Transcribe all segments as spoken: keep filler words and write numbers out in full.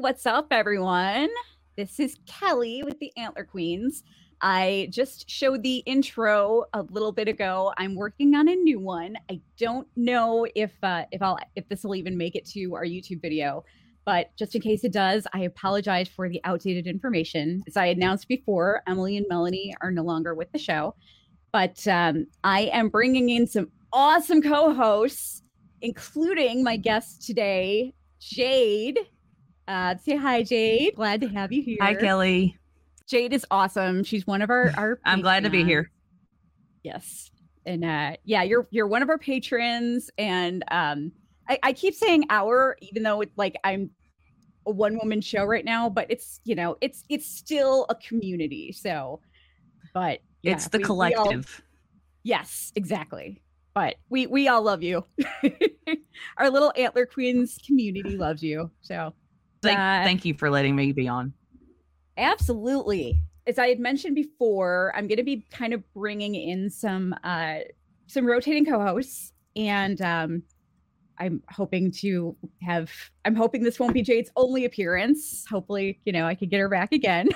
what's up, everyone? This is Kelly with the Antler Queens. I just showed the intro a little bit ago. I'm working on a new one. I don't know if uh, if I'll if this will even make it to our YouTube video, but just in case it does, I apologize for the outdated information. As I announced before, Emily and Melanie are no longer with the show, but um, I am bringing in some awesome co-hosts, including my guest today, Jade. Uh, say hi, Jade. Glad to have you here. Hi, Kelly. Jade is awesome. She's one of our our. I'm glad to be here. Yes, and uh, yeah, you're you're one of our patrons, and um, I, I keep saying our, even though it's like I'm a one woman show right now, but it's you know it's it's still a community. So, but yeah, it's the we, collective. We all, yes, exactly. But we we all love you. Our little Antler Queens community loves you. So. Thank, uh, thank you for letting me be on. Absolutely. As I had mentioned before, I'm going to be kind of bringing in some uh, some rotating co-hosts, and um, I'm hoping to have. I'm hoping this won't be Jade's only appearance. Hopefully, you know, I could get her back again.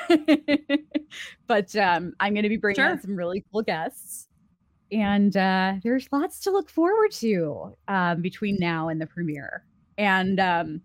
But um, I'm going to be bringing sure. in some really cool guests, and uh, there's lots to look forward to um, between now and the premiere. And um,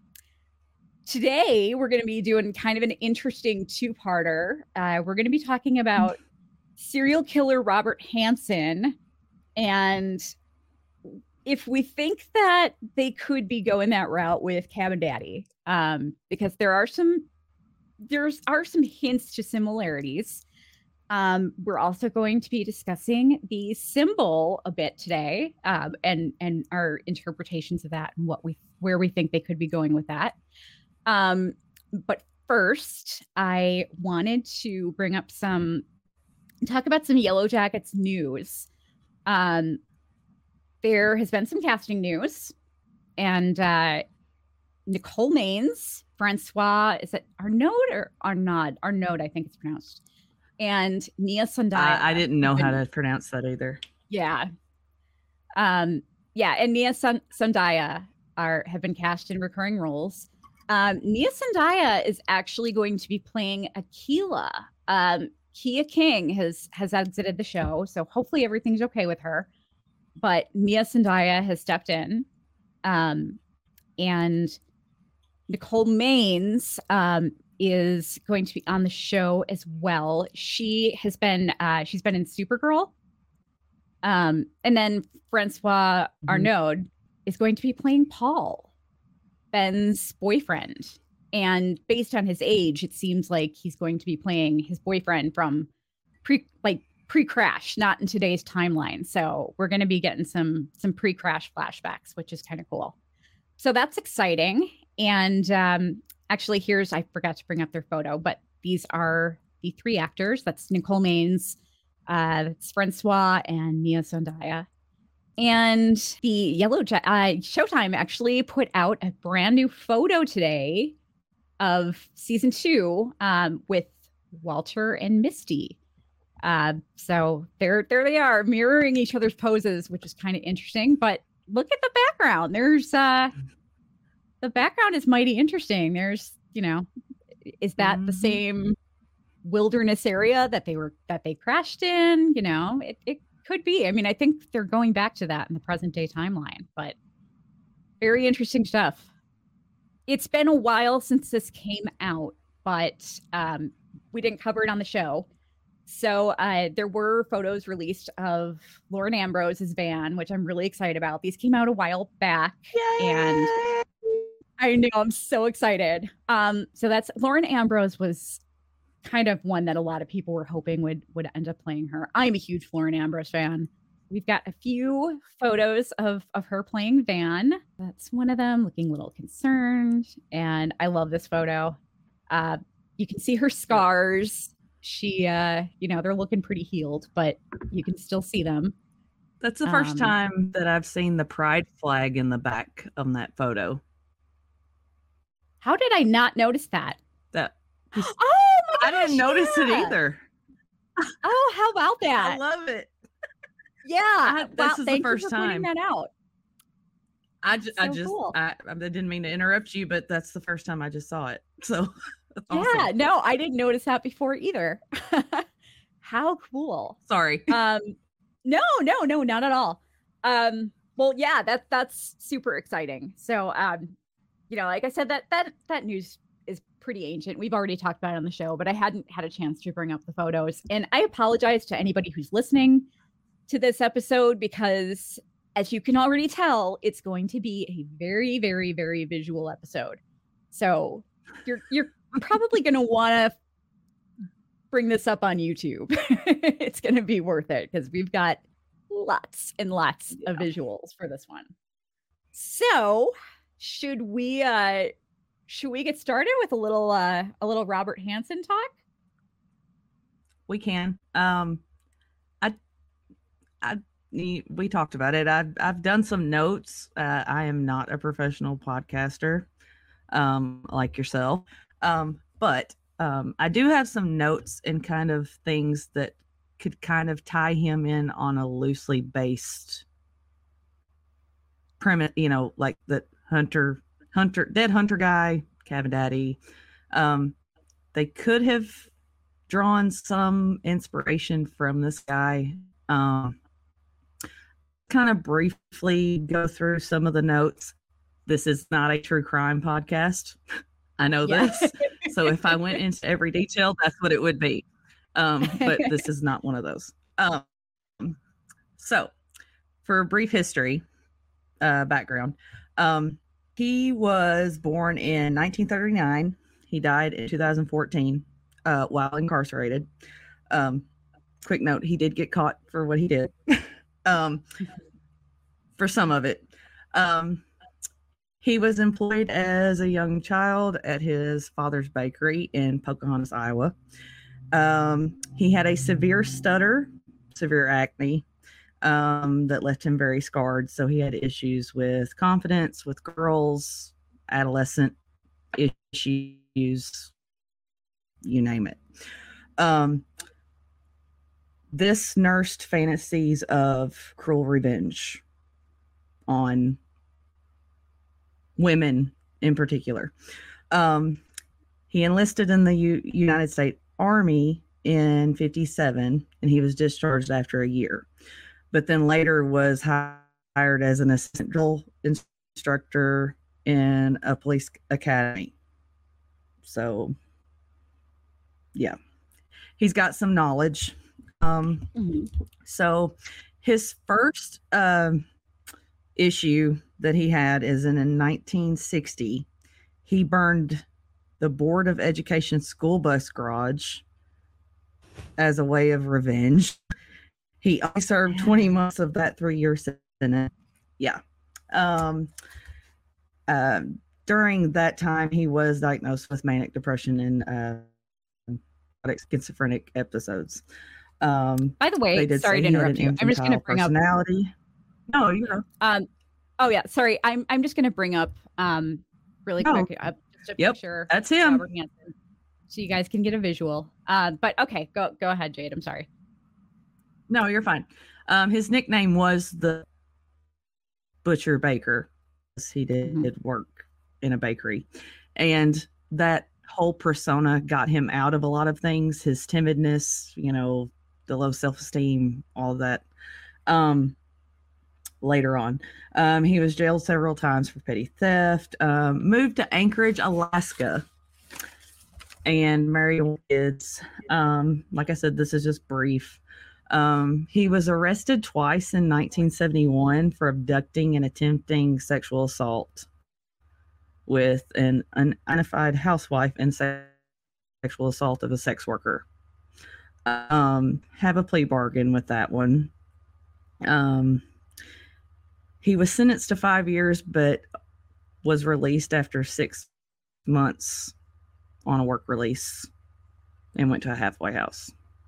today, we're going to be doing kind of an interesting two-parter. Uh, we're going to be talking about serial killer Robert Hansen, and if we think that they could be going that route with Cabin Daddy, um, because there are some there's are some hints to similarities. Um, we're also going to be discussing the symbol a bit today, um, and and our interpretations of that and what we where we think they could be going with that. Um, but first, I wanted to bring up some, talk about some Yellow Jackets news. Um, there has been some casting news, and uh, Nicole Maines, Francois, is it Arnaud or Arnaud? Arnaud, I think it's pronounced, and Nia Sundaya. Uh, I didn't know how to pronounce that either. Yeah. Um, yeah, and Nia Sun- Sundaya are have been cast in recurring roles. Um, Nia Sundaya is actually going to be playing Akila. Um, Kia King has has exited the show, so hopefully everything's okay with her. But Nia Sundaya has stepped in, um, and Nicole Maines um, is going to be on the show as well. She has been uh, she's been in Supergirl, um, and then Francois mm-hmm. Arnaud is going to be playing Paul, Ben's boyfriend. And based on his age, it seems like he's going to be playing his boyfriend from pre like pre-crash, not in today's timeline. So we're going to be getting some some pre-crash flashbacks, which is kind of cool. So that's exciting. And um, actually, here's, I forgot to bring up their photo, but these are the three actors. That's Nicole Maines, uh, that's Francois, and Nia Sundaya. And the Yellow ja- uh, Showtime actually put out a brand new photo today of season two um, with Walter and Misty. Uh, so there, there they are, mirroring each other's poses, which is kind of interesting. But look at the background. There's uh, the background is mighty interesting. There's, you know, is that mm-hmm. the same wilderness area that they were that they crashed in? You know, it. it Could be. I mean, I think they're going back to that in the present day timeline, but very interesting stuff. It's been a while since this came out, but um, we didn't cover it on the show. So uh, there were photos released of Lauren Ambrose's van, which I'm really excited about. These came out a while back. Yay! And I know, I'm so excited. Um, so that's Lauren Ambrose was kind of one that a lot of people were hoping would would end up playing her. I'm a huge Lauren Ambrose fan. We've got a few photos of of her playing Van. That's one of them, looking a little concerned. And I love this photo. Uh, you can see her scars. She, uh, you know, they're looking pretty healed, but you can still see them. That's the first um, time that I've seen the pride flag in the back of that photo. How did I not notice that? That. Oh my I gosh, didn't notice yeah. it either. Oh, how about that? I love it. Yeah, I, this wow, is thank the first you for time pointing that out. I, ju- so I just cool. I, I didn't mean to interrupt you, but that's the first time I just saw it. So yeah, awesome. no, I didn't notice that before either. How cool. Sorry. Um, no, no, no, not at all. Um, well, yeah, that that's super exciting. So, um, you know, like I said, that that that news is pretty ancient. We've already talked about it on the show, but I hadn't had a chance to bring up the photos. And I apologize to anybody who's listening to this episode because, as you can already tell, it's going to be a very, very, very visual episode. So you're you're probably going to want to bring this up on YouTube. It's going to be worth it because we've got lots and lots yeah. of visuals for this one. So should we uh should we get started with a little uh a little Robert Hansen talk? We can. Um I I we talked about it. I've I've done some notes. Uh, I am not a professional podcaster, um, like yourself. Um, but um, I do have some notes and kind of things that could kind of tie him in on a loosely based premise, you know, like that hunter, hunter, dead hunter guy, cabin daddy. Um, they could have drawn some inspiration from this guy. Um, kind of briefly go through some of the notes. This is not a true crime podcast. I know yeah. this. So if I went into every detail, that's what it would be. Um, but this is not one of those. Um, so for a brief history, uh, background, um, he was born in nineteen thirty-nine. He died in two thousand fourteen uh, while incarcerated. Um, quick note, he did get caught for what he did. um, for some of it. Um, he was employed as a young child at his father's bakery in Pocahontas, Iowa. Um, he had a severe stutter, severe acne, um, that left him very scarred. So he had issues with confidence, with girls, adolescent issues, you name it. Um, this nursed fantasies of cruel revenge on women in particular. Um, he enlisted in the U- United States Army in fifty-seven, and he was discharged after a year, but then later was hired as an assistant drill instructor in a police academy. So, yeah, he's got some knowledge. Um, mm-hmm. So his first um, issue that he had is in, in nineteen sixty. He burned the Board of Education school bus garage as a way of revenge. He only served twenty months of that three-year sentence. Yeah. Um, uh, during that time, he was diagnosed with manic depression and uh, schizophrenic episodes. Um, By the way, sorry to interrupt you. I'm just going to bring personality. up. No, you know. Um, oh yeah, sorry. I'm I'm just going to bring up um really oh. quick uh, just a yep, picture. That's him. Robert Hansen, so you guys can get a visual. Uh, but okay, go go ahead, Jade. I'm sorry. No, you're fine. Um, his nickname was the Butcher Baker. He did mm-hmm. work in a bakery, and that whole persona got him out of a lot of things. His timidness, you know, the low self-esteem, all that. Um, later on, um, he was jailed several times for petty theft. Um, moved to Anchorage, Alaska, and married kids. Um, like I said, this is just brief. Um, he was arrested twice in nineteen seventy-one for abducting and attempting sexual assault with an unidentified housewife and sexual assault of a sex worker. Um, have a plea bargain with that one. Um, he was sentenced to five years, but was released after six months on a work release and went to a halfway house.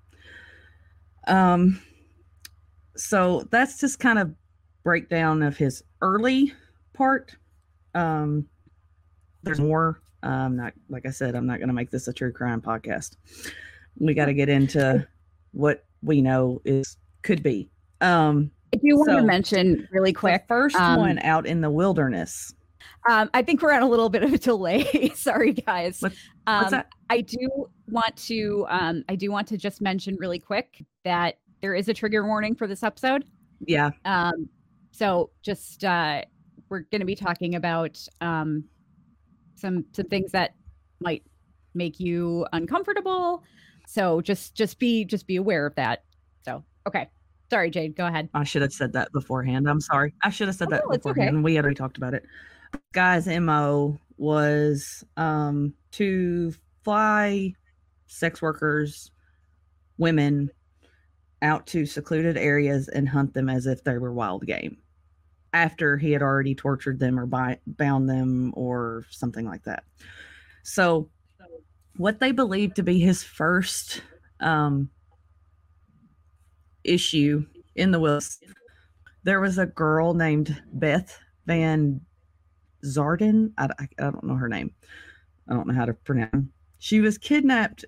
Um, so that's just kind of breakdown of his early part. Um, there's more. Um, not like I said, I'm not going to make this a true crime podcast. We got to get into what we know is could be. Um, if you want so, to mention really quick, the first um, one out in the wilderness. Um, I think we're on a little bit of a delay. Sorry, guys. What, what's um, that? I do want to. Um, I do want to just mention really quick that there is a trigger warning for this episode. Yeah. Um, so just uh, we're going to be talking about um, some some things that might make you uncomfortable. So just just be just be aware of that. So okay. Sorry, Jade. Go ahead. I should have said that beforehand. I'm sorry. I should have said Oh, that no, it's beforehand. okay. We had already talked about it. Guy's M O was um, to fly sex workers, women, out to secluded areas and hunt them as if they were wild game, after he had already tortured them or bi- bound them or something like that. So what they believed to be his first um, issue in the wilderness, there was a girl named Beth Van Zarden. I, I, I don't know her name. I don't know how to pronounce. She was kidnapped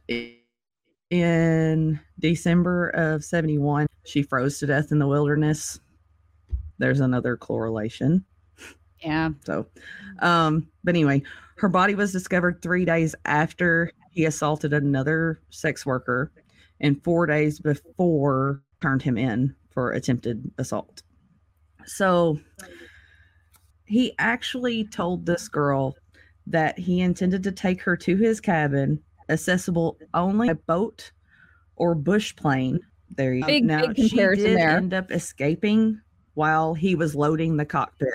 in December of seventy-one. She froze to death in the wilderness. There's another correlation. Yeah. So, um, but anyway, her body was discovered three days after he assaulted another sex worker, and four days before turned him in for attempted assault. So he actually told this girl that he intended to take her to his cabin, accessible only by boat or bush plane. There you go. Big, Now, big she comparison did there. end up escaping while he was loading the cockpit.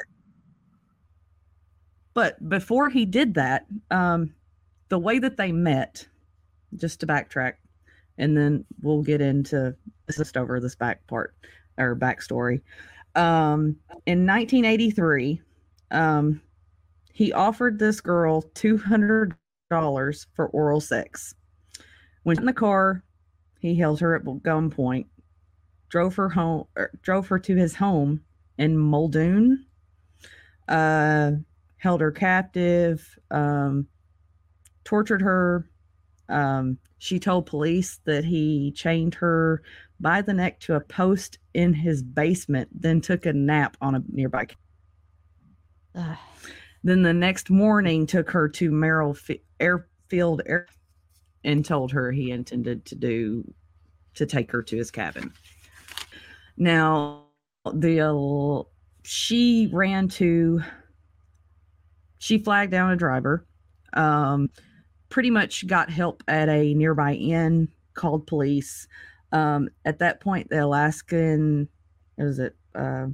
But before he did that, um, the way that they met, just to backtrack, and then we'll get into just over this back part or backstory. Um, in nineteen eighty-three, um, he offered this girl two hundred dollars for oral sex. When in the car, he held her at gunpoint, drove her home, er, drove her to his home in Muldoon, uh, held her captive, um, tortured her. Um, she told police that he chained her by the neck to a post in his basement, then took a nap on a nearby. Ugh. Then the next morning took her to Merrill F- Airfield Air and told her he intended to do to take her to his cabin. Now, the uh, she ran to she flagged down a driver, um, pretty much got help at a nearby inn, called police. Um, at that point, the Alaskan, what is it? Uh,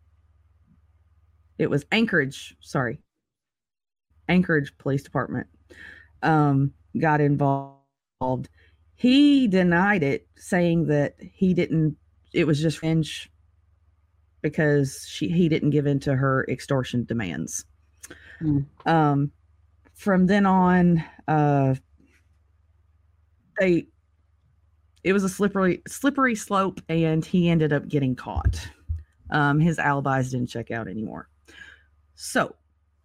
it was Anchorage, sorry. Anchorage Police Department um, got involved. He denied it, saying that he didn't, it was just revenge because she, he didn't give in to her extortion demands. Mm. Um, from then on, uh, they, it was a slippery, slippery slope, and he ended up getting caught. Um, his alibis didn't check out anymore. So,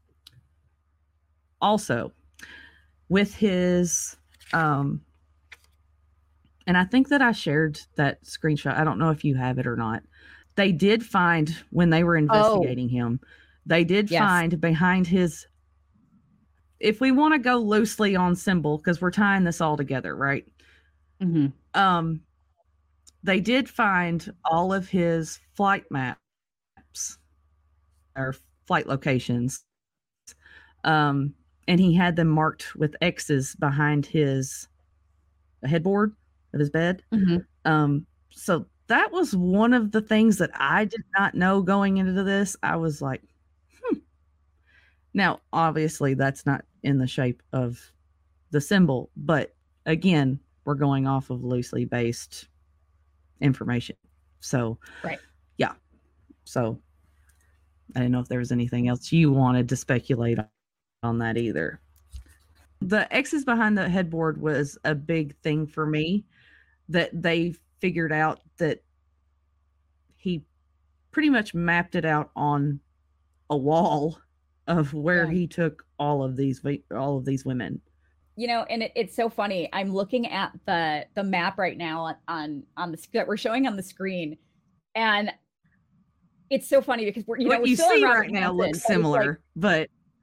also, with his, um, and I think that I shared that screenshot. I don't know if you have it or not. They did find, when they were investigating oh. him, they did yes. find behind his, if we want to go loosely on symbol, because we're tying this all together, right? Mm-hmm. Um, they did find all of his flight maps or flight locations. Um, and he had them marked with X's behind his headboard of his bed. Mm-hmm. Um, so that was one of the things that I did not know going into this. I was like, hmm. Now, obviously, that's not in the shape of the symbol, but again, we're going off of loosely based information. So, right. Yeah. So I didn't know if there was anything else you wanted to speculate on. on that either. The X's behind the headboard was a big thing for me, that they figured out that he pretty much mapped it out on a wall of where yeah. he took all of these all of these women. You know, and it, it's so funny. I'm looking at the the map right now on on, on the that we're showing on the screen, and it's so funny because we're you what know we're you still see in right now looks similar, like, but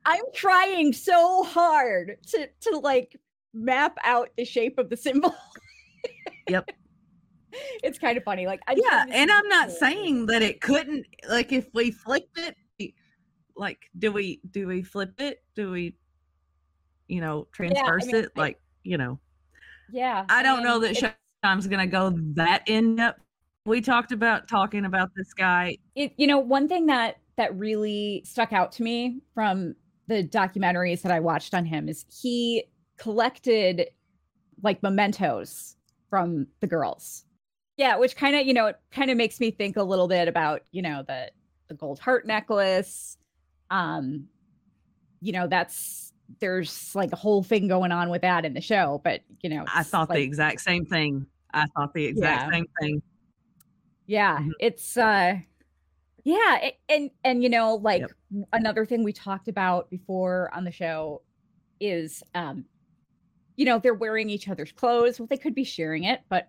I'm trying so hard to to like map out the shape of the symbol. Yep. It's kind of funny. Like, I'm yeah, and I'm not saying that it couldn't. Like, if we flipped it, like, do we do we flip it? Do we, you know, transverse yeah, I mean, it? I, like, you know. Yeah. I don't I mean, know that Showtime's gonna go that in depth. We talked about talking about this guy. It, you know, one thing that that really stuck out to me from the documentaries that I watched on him is he collected like mementos from the girls. Yeah, which kind of, you know, it kind of makes me think a little bit about, you know, the the gold heart necklace. Um, you know, that's there's like a whole thing going on with that in the show, but you know, I thought like, the exact same thing. I thought the exact yeah. same thing. Yeah, mm-hmm. it's uh yeah, it, and and you know, like yep. another thing we talked about before on the show is um you know, they're wearing each other's clothes. Well, they could be sharing it, but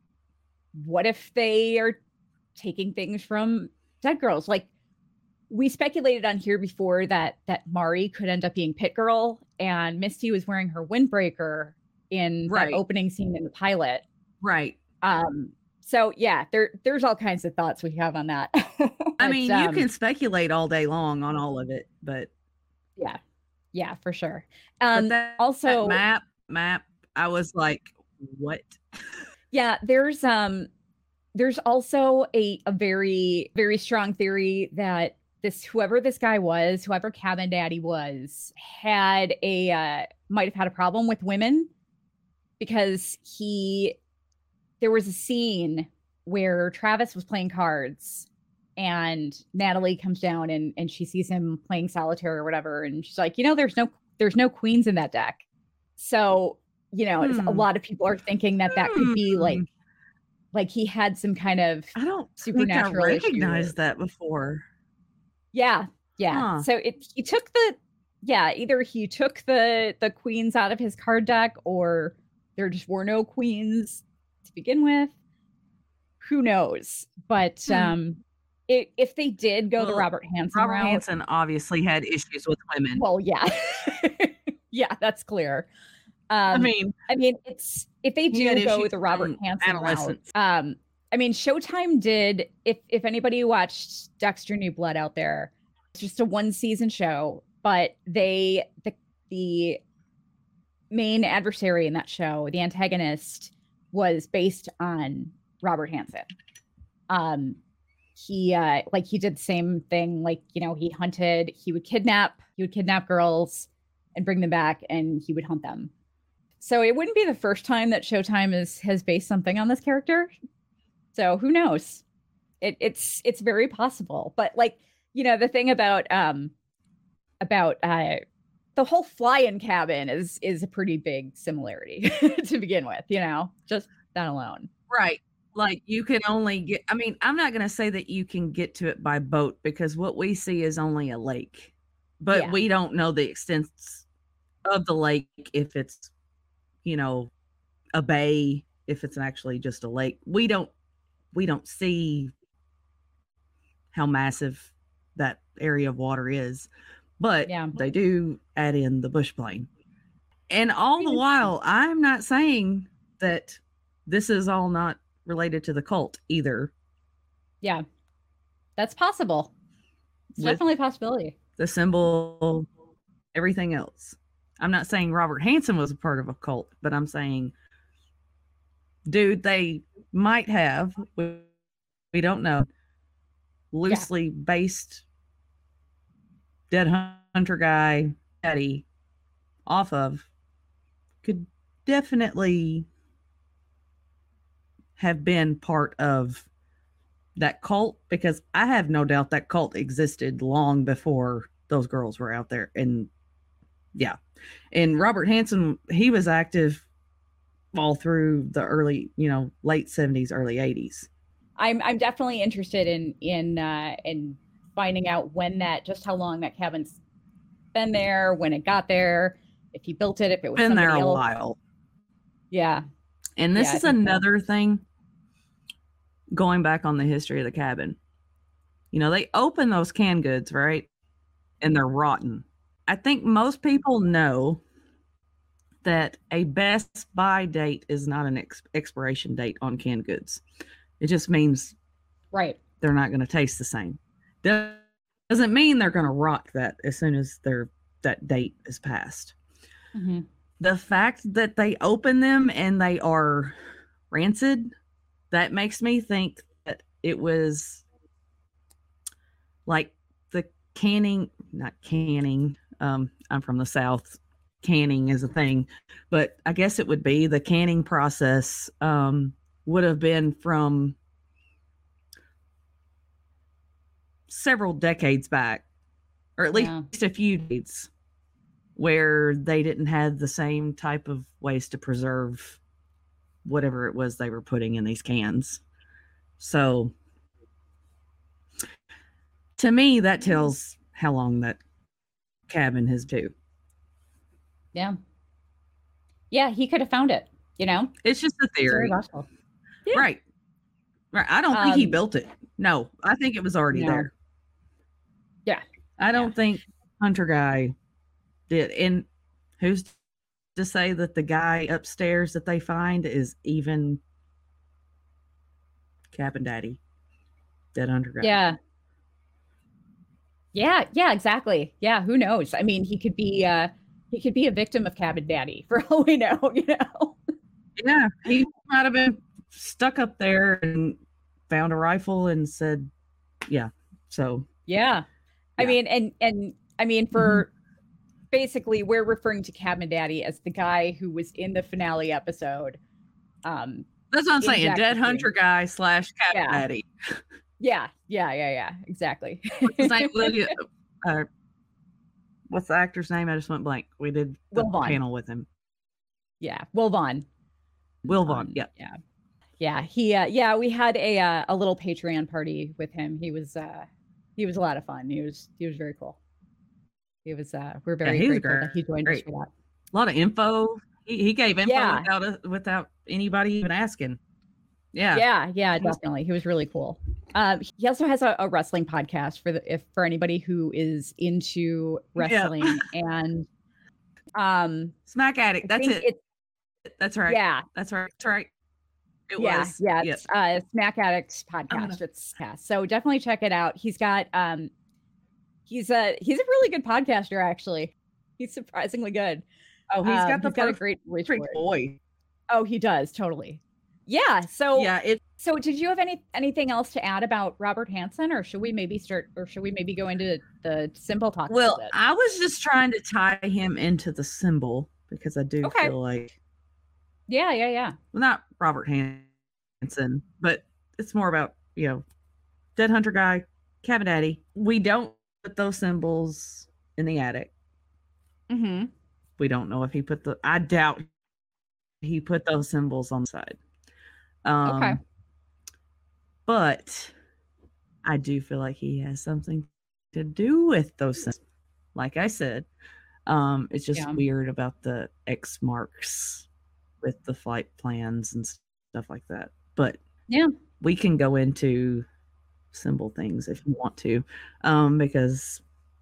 what if they are taking things from dead girls? Like, we speculated on here before that that Mari could end up being Pit Girl, and Misty was wearing her windbreaker in right. that opening scene in the pilot. Right. Um. So yeah, there there's all kinds of thoughts we have on that. but, I mean, you um, can speculate all day long on all of it, but yeah, yeah, for sure. Um. That, also, that map map. I was like, what? Yeah, there's um, there's also a a very very strong theory that this whoever this guy was, whoever Cabin Daddy was, had a uh, might have had a problem with women, because he there was a scene where Travis was playing cards and Natalie comes down and and she sees him playing solitaire or whatever, and she's like, you know, there's no there's no queens in that deck. So, you know, hmm. a lot of people are thinking that that could be like like he had some kind of I don't supernatural think I recognized issue. that before. Yeah, yeah. Huh. So it he took the yeah, either he took the the queens out of his card deck, or there just were no queens to begin with. Who knows? But hmm. um it, if they did go well, the Robert Hansen Robert route, Hansen obviously had issues with women. Well, yeah. yeah, that's clear. Um, I mean, I mean, it's if they do go the Robert Hansen route. Um, I mean, Showtime did. If if anybody watched Dexter New Blood out there, it's just a one season show, but they the the main adversary in that show, the antagonist, was based on Robert Hansen. Um, he uh, like he did the same thing. Like, you know, he hunted. He would kidnap. He would kidnap girls and bring them back, and he would hunt them. So it wouldn't be the first time that Showtime is has based something on this character. So who knows? It, it's it's very possible. But like, you know, the thing about um about uh the whole fly-in cabin is is a pretty big similarity to begin with, you know, just that alone. Right. Like, you can only get, I mean, I'm not going to say that you can get to it by boat, because what we see is only a lake, but yeah. we don't know the extent of the lake, if it's, you know, a bay, if it's actually just a lake. We don't, we don't see how massive that area of water is, but yeah. they do add in the bush plane. And all the while, I'm not saying that this is all not related to the cult either. Yeah, that's possible. It's With definitely a possibility. The symbol, everything else. I'm not saying Robert Hansen was a part of a cult, but I'm saying, dude, they might have, we, we don't know, loosely yeah. based dead hunter guy, Eddie, off of, could definitely have been part of that cult, because I have no doubt that cult existed long before those girls were out there. And yeah, and Robert Hansen, he was active all through the early, you know, late seventies, early eighties. I'm I'm definitely interested in in uh, in finding out when that, just how long that cabin's been there, when it got there, if he built it, if it was been there a else. while. Yeah. And this yeah, is another so. thing, going back on the history of the cabin. You know, they open those canned goods, right? And they're rotten. I think most people know that a best buy date is not an ex- expiration date on canned goods. It just means right. They're not going to taste the same. Doesn't mean they're going to rot that as soon as their that date is passed. Mm-hmm. The fact that they open them and they are rancid, that makes me think that it was like the canning, not canning. Um, I'm from the South. Canning is a thing, but I guess it would be the canning process um, would have been from several decades back, or at yeah. least a few decades, where they didn't have the same type of ways to preserve whatever it was they were putting in these cans. So to me, that tells how long that cabin has been. Yeah. Yeah, he could have found it, you know? It's just a theory. Yeah. Right. Right. I don't um, think he built it. No, I think it was already no. there. Yeah. I don't yeah. think Hunter guy did. And who's to say that the guy upstairs that they find is even Cabin Daddy, Dead Hunter guy? Yeah. Yeah. Yeah, exactly. Yeah. Who knows? I mean, he could be, uh, he could be a victim of Cabin Daddy for all we know, you know? Yeah. He might have been stuck up there and found a rifle and said, yeah. So, yeah. I yeah. mean, and, and I mean, for mm-hmm. basically, we're referring to Cabin Daddy as the guy who was in the finale episode. Um, That's what I'm saying. Jack Dead Hunter guy slash Cabin yeah. Daddy. Yeah. Yeah. Yeah. Yeah. Exactly. What's his name? uh, what's the actor's name? I just went blank. We did the panel with him. Yeah. Will Vaughn. Will Vaughn. Um, yeah. Yeah. Yeah. He, uh, yeah, we had a, uh, a little Patreon party with him. He was, uh, he was a lot of fun. He was, he was very cool. He was, uh, we're very yeah, grateful great. that he joined great. us for that. A lot of info. He, he gave info yeah. without, a, without anybody even asking. Yeah. Yeah. Yeah, definitely. He was really cool. Um, he also has a, a wrestling podcast for the, if for anybody who is into wrestling yeah. and, um, Smack Addict. That's it. It's, That's right. Yeah. That's right. That's right. It yeah, was. Yeah. Yep. It's uh, Smack Addicts podcast. Gonna... It's yeah. So definitely check it out. He's got, um, he's a, he's a really good podcaster, actually. He's surprisingly good. Oh, he's got um, the he's got a great voice. Boy. Oh, he does. Totally. Yeah. So, yeah. It, so did you have any, anything else to add about Robert Hansen, or should we maybe start, or should we maybe go into the symbol talk? Well, I was just trying to tie him into the symbol because I do okay. feel like, Yeah, yeah, yeah. Well, not Robert Hansen, but it's more about, you know, Dead Hunter guy, Cabin Daddy. We don't put those symbols in the attic. Mm-hmm. We don't know if he put the, I doubt he put those symbols on the side. Um, okay. But I do feel like he has something to do with those symbols. Like I said, um, it's just yeah. weird about the X marks with the flight plans and stuff like that. But yeah, we can go into symbol things if you want to, um, because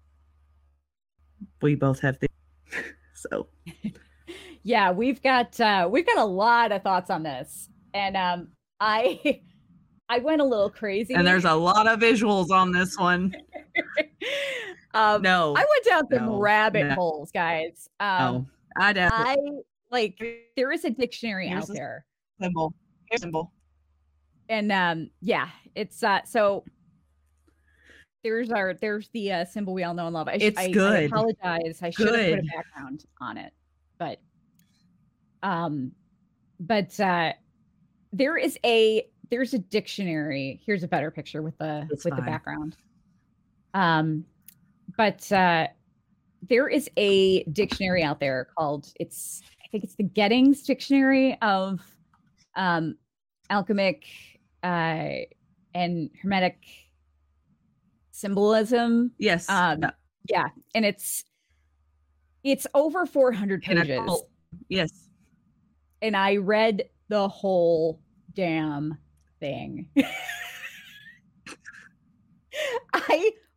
we both have the so yeah, we've got uh, we've got a lot of thoughts on this, and um, I I went a little crazy, and there's a lot of visuals on this one. um, no, I went down some no, rabbit no. holes, guys. Um, no, I doubt I. Like there is a dictionary Here's out there. Symbol. Here's symbol. And um yeah, it's uh so there's our there's the uh, symbol we all know and love. I, it's I, good. I apologize. I should have put a background on it. But um but uh there is a there's a dictionary. Here's a better picture with the it's with fine. the background. Um but uh there is a dictionary out there called it's I think it's the Gettings Dictionary of um, alchemic uh, and hermetic symbolism. Yes. Um, yeah. yeah, and it's it's over four hundred pages. Yes. And I read the whole damn thing. I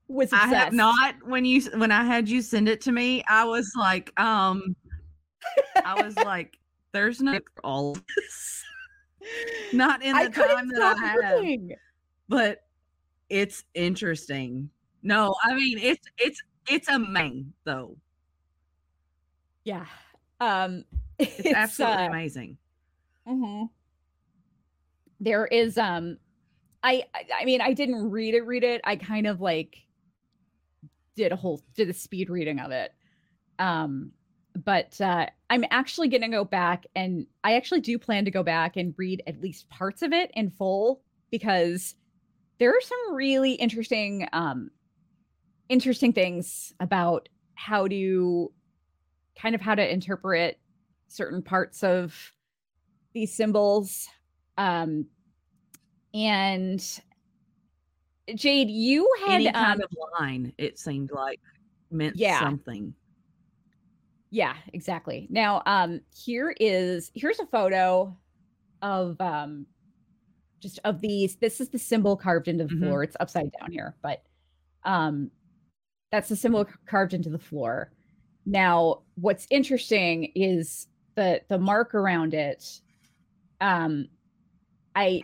was I obsessed. have not. When you when I had you send it to me, I was like, um, I was like, there's no all of this. Not in the I couldn't time that stop I have, looking. but it's interesting. No, I mean it's it's it's a main though. Yeah. Um, It's, it's absolutely uh, amazing. Mm-hmm. There is um I I mean I didn't read it read it. I kind of like did a whole did a speed reading of it. Um but uh I'm actually going to go back, and I actually do plan to go back and read at least parts of it in full, because there are some really interesting um interesting things about how to kind of how to interpret certain parts of these symbols. Um and Jade, you had Any kind um of line, it seemed like, meant yeah, something. yeah, exactly. Now, um here is here's a photo of um just of these. This is the symbol carved into the Mhm. floor. It's upside down here, but um that's the symbol carved into the floor. Now, what's interesting is the the mark around it. Um I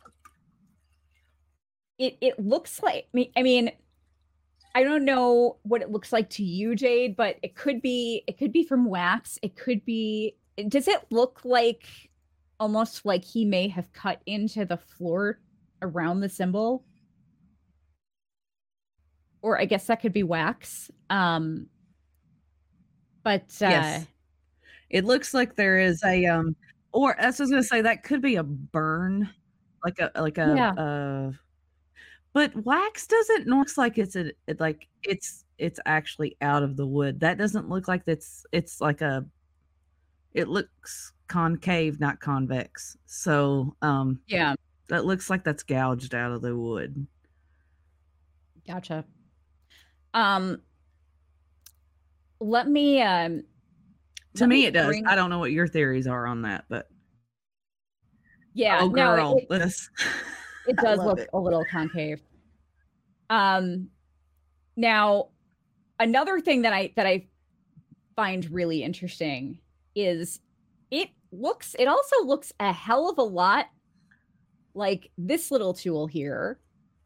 it it looks like I mean, I mean I don't know what it looks like to you, Jade, but it could be it could be from wax. It could be does it look like almost like he may have cut into the floor around the symbol? Or I guess that could be wax. Um but uh Yes. It looks like there is a um or as I was gonna say, that could be a burn, like a like a yeah. uh but wax doesn't looks like it's a it like it's it's actually out of the wood. That doesn't look like that's it's like a it looks concave, not convex. So um Yeah. that looks like that's gouged out of the wood. Gotcha. Um let me um To let me me it does. bring I don't know what your theories are on that, but yeah, oh no, it, girl, it, this it I does love look it. a little concave. Um now another thing that I that I find really interesting is it looks it also looks a hell of a lot like this little tool here,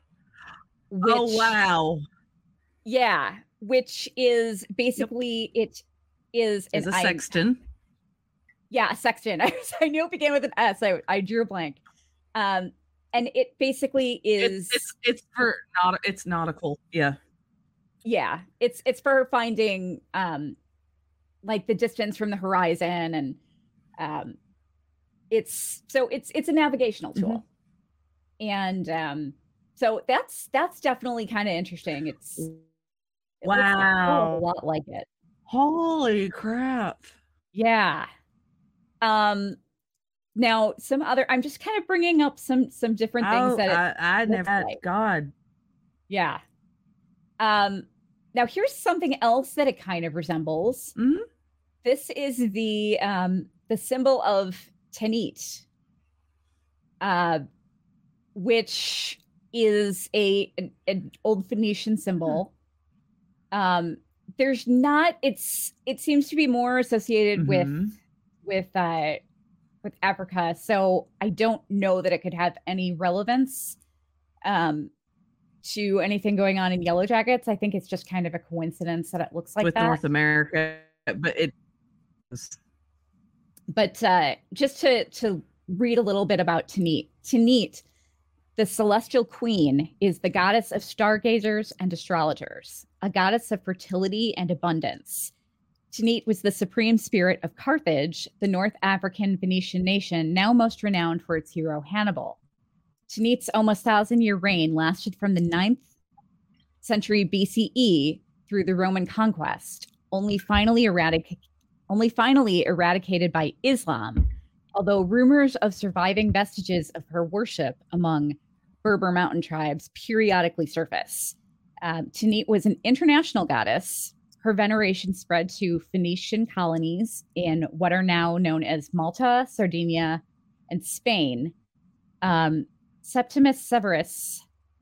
Oh which wow. yeah, which is Yep. basically it is Is an a I sexton. yeah, a sextant. I, I knew it began with an S. I I drew a blank. Um and it basically It's it's is it's for not it's nautical. Yeah. yeah, it's it's for finding um like the distance from the horizon, and um it's so it's it's a navigational Mhm. tool. And um so that's that's definitely kind of interesting. It's it looks a hell of a Wow. lot like it. Holy crap. Yeah. Um now some other I'm just kind of bringing up some some different things Oh, that it I I looks never had like. God. Yeah. Um now here's something else that it kind of resembles. Mhm. This is the um the symbol of Tanit, uh which is a an, an old Phoenician symbol. Um there's not it's it seems to be more associated with Mhm. with uh with Africa, so I don't know that it could have any relevance um to anything going on in Yellow Jackets. I think it's just kind of a coincidence that it looks like With that. North America, but it was But uh just to to read a little bit about Tanit. Tanit, the celestial queen, is the goddess of stargazers and astrologers, a goddess of fertility and abundance. Tanit was the supreme spirit of Carthage, the North African Venetian nation now most renowned for its hero Hannibal. Tanit's almost thousand year reign lasted from the ninth century B C E through the Roman conquest, only finally, eradic- only finally eradicated by Islam, although rumors of surviving vestiges of her worship among Berber mountain tribes periodically surface. Um, Tanit was an international goddess. Her veneration spread to Phoenician colonies in what are now known as Malta, Sardinia, and Spain. Um, Septimus Severus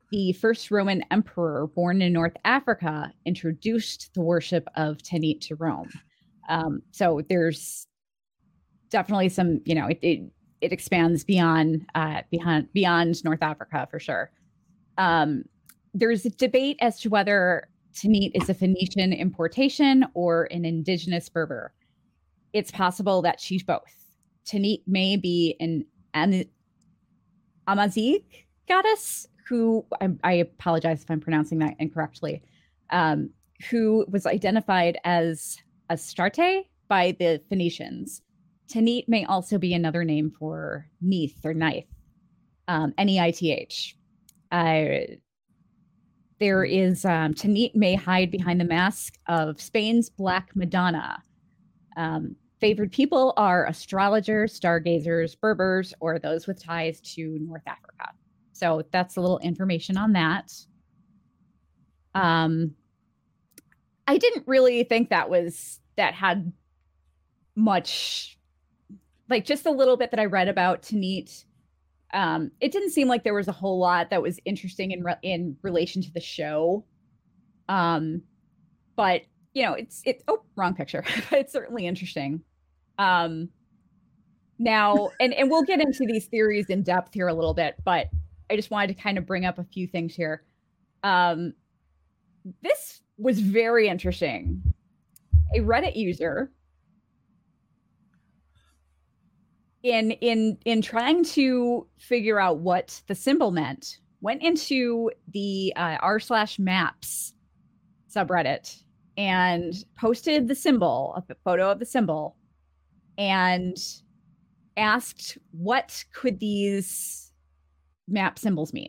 the first Roman emperor born in North Africa, introduced the worship of Tanit to Rome. Um, so there's definitely some, you know, it it, it expands beyond uh, beyond beyond North Africa for sure. Um, there's a debate as to whether Tanit is a Phoenician importation or an indigenous Berber. It's possible that she's both. Tanit may be an, an Amazigh goddess who, I, I apologize if I'm pronouncing that incorrectly, um, who was identified as Astarte by the Phoenicians. Tanit may also be another name for Neith or Knife, um, N E I T H. Uh, there is, um, Tanit may hide behind the mask of Spain's Black Madonna. Um, favored people are astrologers, stargazers, Berbers, or those with ties to North Africa. So that's a little information on that. Um, I didn't really think that was, that had much, like just a little bit that I read about Tanit. Um, it didn't seem like there was a whole lot that was interesting in re- in relation to the show. Um, but you know, it's it. Oh, wrong picture. But it's certainly interesting. Um, now, and and we'll get into these theories in depth here a little bit, but I just wanted to kind of bring up a few things here. Um, this was very interesting. A Reddit user, in in in trying to figure out what the symbol meant, went into the uh, r slash maps subreddit and posted the symbol, a photo of the symbol, and asked what could these map symbols mean.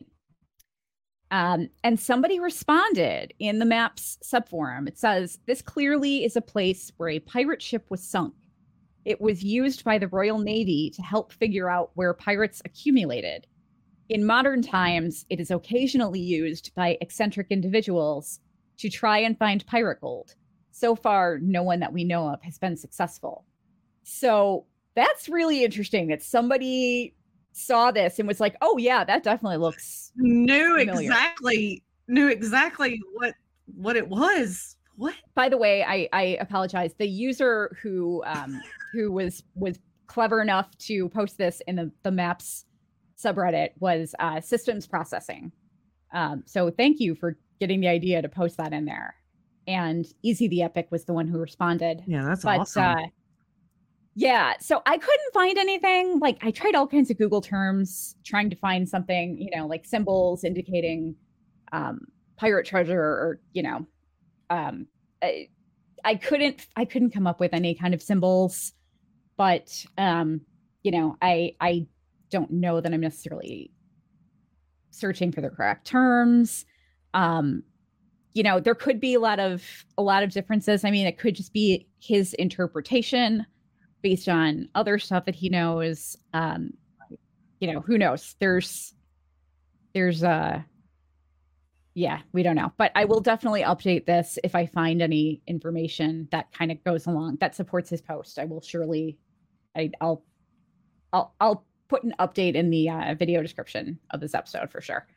Um, and somebody responded in the maps subforum. It says, this clearly is a place where a pirate ship was sunk. It was used by the Royal Navy to help figure out where pirates accumulated. In modern times, it is occasionally used by eccentric individuals to try and find pirate gold. So far, no one that we know of has been successful. So that's really interesting that somebody saw this and was like, oh yeah, that definitely looks knew familiar. exactly knew exactly what what it was. What? By the way, I, I apologize. The user who um, who was was clever enough to post this in the, the maps subreddit was uh, Systems Processing. Um, so thank you for getting the idea to post that in there. And Easy the Epic was the one who responded. Yeah, that's but, awesome. Uh, yeah, so I couldn't find anything. Like I tried all kinds of Google terms trying to find something, you know, like symbols indicating um, pirate treasure or, you know, um, I, I couldn't, I couldn't come up with any kind of symbols, but, um, you know, I, I don't know that I'm necessarily searching for the correct terms. Um, you know, there could be a lot of, a lot of differences. I mean, it could just be his interpretation based on other stuff that he knows. Um, you know, who knows? There's, there's, uh, yeah, we don't know, but I will definitely update this if I find any information that kind of goes along that supports his post. I will surely, I, I'll, I'll, I'll put an update in the uh, video description of this episode for sure.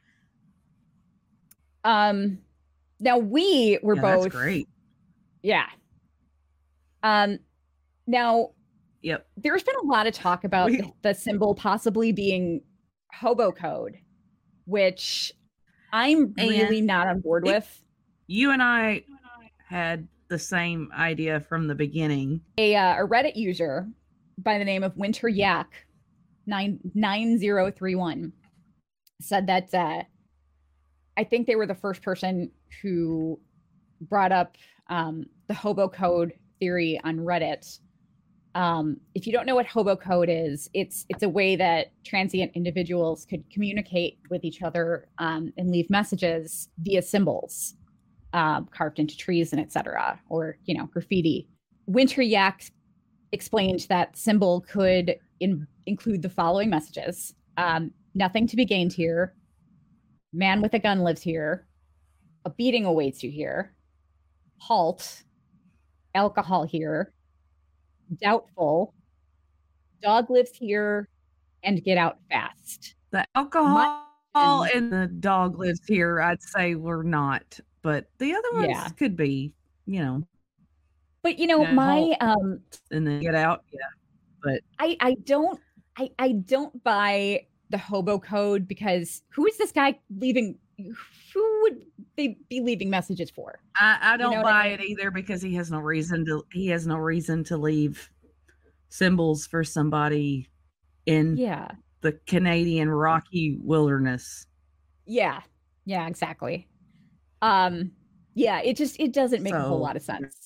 Um, now we were yeah, both that's great. Yeah. Um, now, yep. There's been a lot of talk about we, the, the symbol possibly being hobo code, which I'm really not on board it, with. You and I had the same idea from the beginning. A, uh, a Reddit user by the name of Winter Yak nine nine zero three one said that uh, I think they were the first person who brought up um, the hobo code theory on Reddit. Um, if you don't know what hobo code is, it's it's a way that transient individuals could communicate with each other um, and leave messages via symbols um, carved into trees and et cetera, or you know, graffiti. Winter Yak explained that symbol could in, include the following messages: um, "Nothing to be gained here," "Man with a gun lives here," "A beating awaits you here," "Halt," "Alcohol here," "Doubtful," "Dog lives here," and "Get out fast." The alcohol all And- and the dog lives here, I'd say we're not. But the other ones Yeah. could be, you know, But you know, Yeah, my um and then get out. Yeah. But I I don't I I don't buy the hobo code because who is this guy leaving? Who would they be leaving messages for? I, I You don't know what buy I it either because he has no reason to he has no reason to leave symbols for somebody in Yeah. the Canadian Rocky wilderness. Yeah. Yeah, exactly. Um yeah, it just it doesn't make a whole So, lot of sense.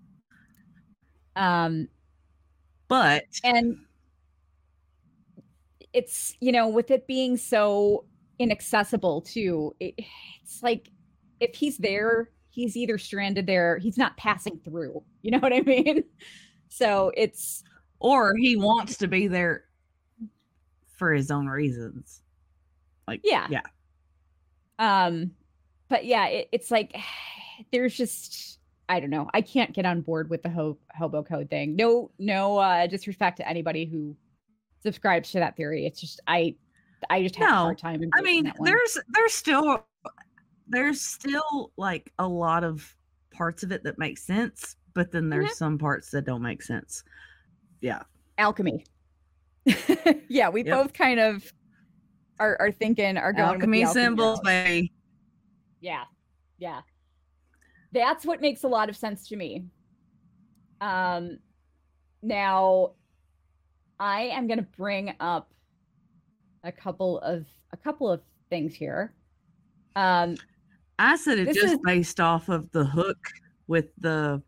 Um But and it's, you know, with it being so inaccessible too, it, it's like if he's there, he's either stranded there, he's not passing through. You know what I mean? So it's or he wants to be there for his own reasons. Like yeah. yeah. Um but yeah, it, it's like there's just I don't know. I can't get on board with the ho- hobo code thing. No, no uh disrespect to anybody who subscribes to that theory. It's just I I just have No, a hard time. I mean, there's there's still there's still like a lot of parts of it that make sense, but then there's mm-hmm. some parts that don't make sense. Yeah. Alchemy. Yeah, we yep. both kind of are are thinking are going alchemy, with the symbols, baby. Yeah. Yeah. That's what makes a lot of sense to me. Um now I am going to bring up a couple of a couple of things here. Um, I said it just is, based off of the hook with the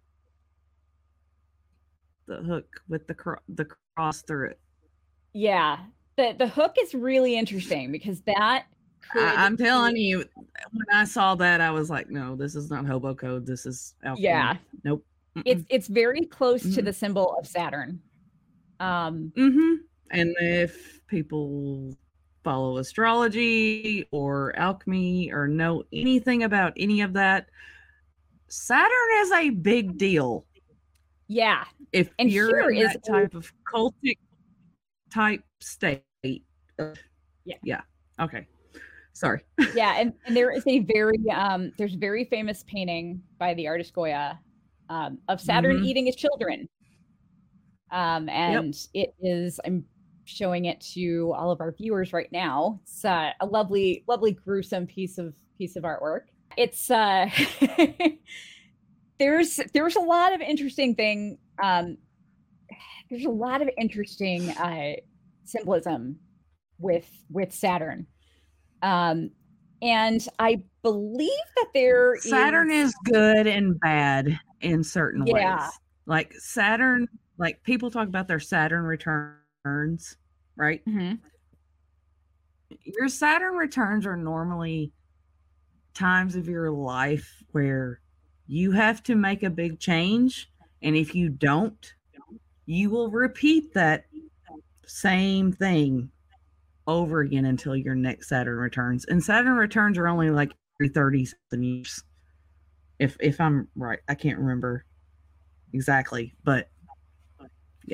the hook with the cro- the cross through it. Yeah, the the hook is really interesting because that. Could I, I'm telling be, you, when I saw that, I was like, no, this is not hobo code. This is alchemy. Yeah. Nope. Mm-mm. It's it's very close mm-hmm. to the symbol of Saturn. Um, mm-hmm. And if people follow astrology or alchemy or know anything about any of that, Saturn is a big deal. Yeah. If and you're in is that type of cultic type state. Yeah. Yeah. Okay. Sorry. Yeah. And, and there is a very, um, there's a very famous painting by the artist Goya um, of Saturn mm-hmm. eating his children. Um, and yep. it is, I'm showing it to all of our viewers right now. It's uh, a lovely, lovely, gruesome piece of piece of artwork. It's uh, there's there's a lot of interesting thing. Um, there's a lot of interesting uh, symbolism with with Saturn, um, and I believe that there Saturn is, is good and bad in certain yeah. ways. Like Saturn. Like people talk about their Saturn returns, right? Mm-hmm. Your Saturn returns are normally times of your life where you have to make a big change. And if you don't, you will repeat that same thing over again until your next Saturn returns. And Saturn returns are only like every thirty years. If, if I'm right, I can't remember exactly, but yeah.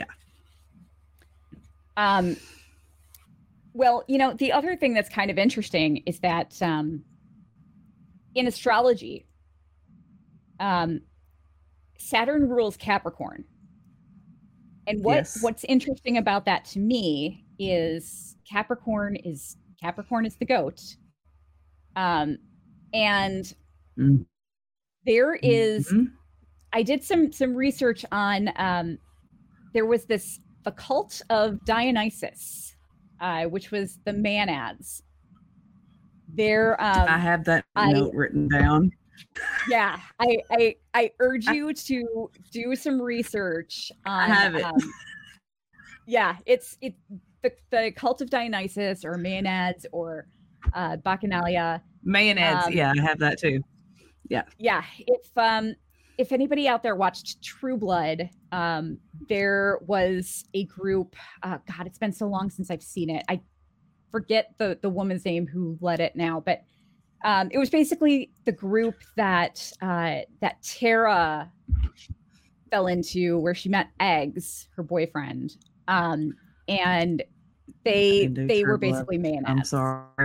Um, well, you know, the other thing that's kind of interesting is that um, in astrology, um, Saturn rules Capricorn. And what, yes. what's interesting about that to me is Capricorn is Capricorn is the goat. Um, and mm-hmm. there is, I did some some research on um, there was this the cult of Dionysus, uh, which was the Maenads. There, um, I have that I, note written down. Yeah, I I, I urge you to do some research on. I have it. Um, yeah, it's it the, the cult of Dionysus or Maenads or uh, Bacchanalia. Maenads, um, yeah, I have that too. Yeah, yeah. If um. If anybody out there watched True Blood, um, there was a group. Uh, God, it's been so long since I've seen it. I forget the the woman's name who led it now, but um, it was basically the group that uh, that Tara fell into, where she met Eggs, her boyfriend, um, and they they were basically Maenads. I'm sorry.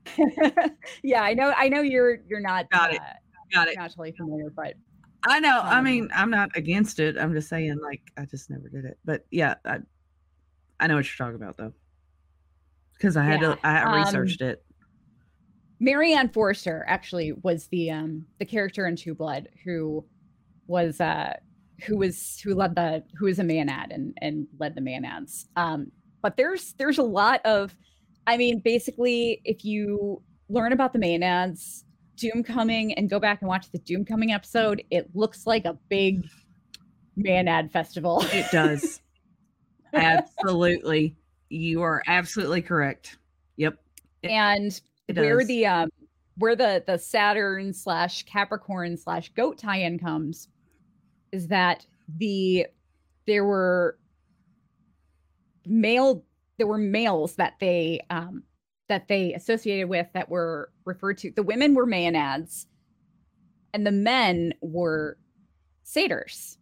Yeah, I know. I know you're you're not Got it. uh, Got it. not totally familiar, but I know. I um, mean, I'm not against it. I'm just saying, like, I just never did it. But yeah, I, I know what you're talking about, though, because I had yeah. to. I Um, researched it. Marianne Forrester actually was the um the character in Two Blood who was uh who was who led the who was a Maenad and and led the Maenads. Um, but there's there's a lot of, I mean, basically, if you learn about the Maenads, Doom Coming, and go back and watch the Doom Coming episode, it looks like a big Maenad festival. It does. Absolutely. You are absolutely correct. Yep. It, And it where does. the um where the the Saturn slash Capricorn slash goat tie-in comes is that the there were male there were males that they um that they associated with that were referred to. The women were Maenads and the men were satyrs.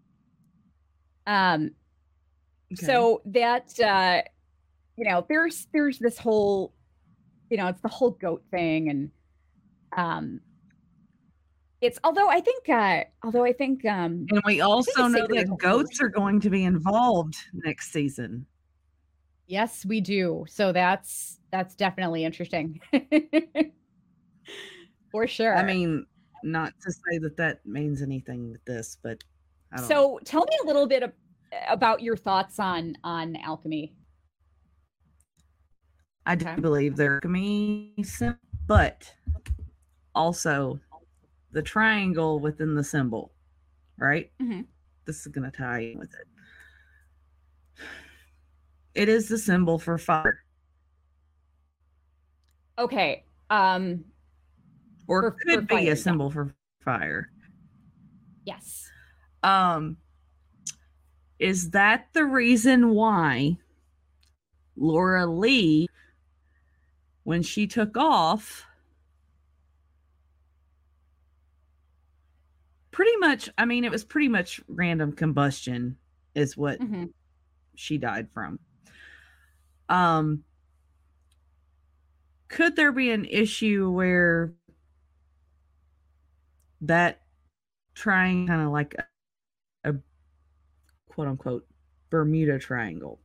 Um Okay. so that uh you know, there's there's this whole, you know, it's the whole goat thing, and um it's although I think uh although I think um And we I think also the know satyrs that are goats worse. are going to be involved next season. Yes, we do. So that's that's definitely interesting. For sure. I mean, not to say that that means anything with this, but I don't know. So tell me a little bit of, about your thoughts on on alchemy. I do Okay. believe they're alchemy, but also the triangle within the symbol, right? Mhm. This is going to tie in with it. It is the symbol for fire, Okay. Um or for, could for be fire, a yeah. symbol for fire. Yes. Um, is that the reason why Laura Lee, when she took off, pretty much, I mean, it was pretty much random combustion is what Mm-hmm. she died from. Um, could there be an issue where that trying kind of like a, a quote unquote Bermuda Triangle,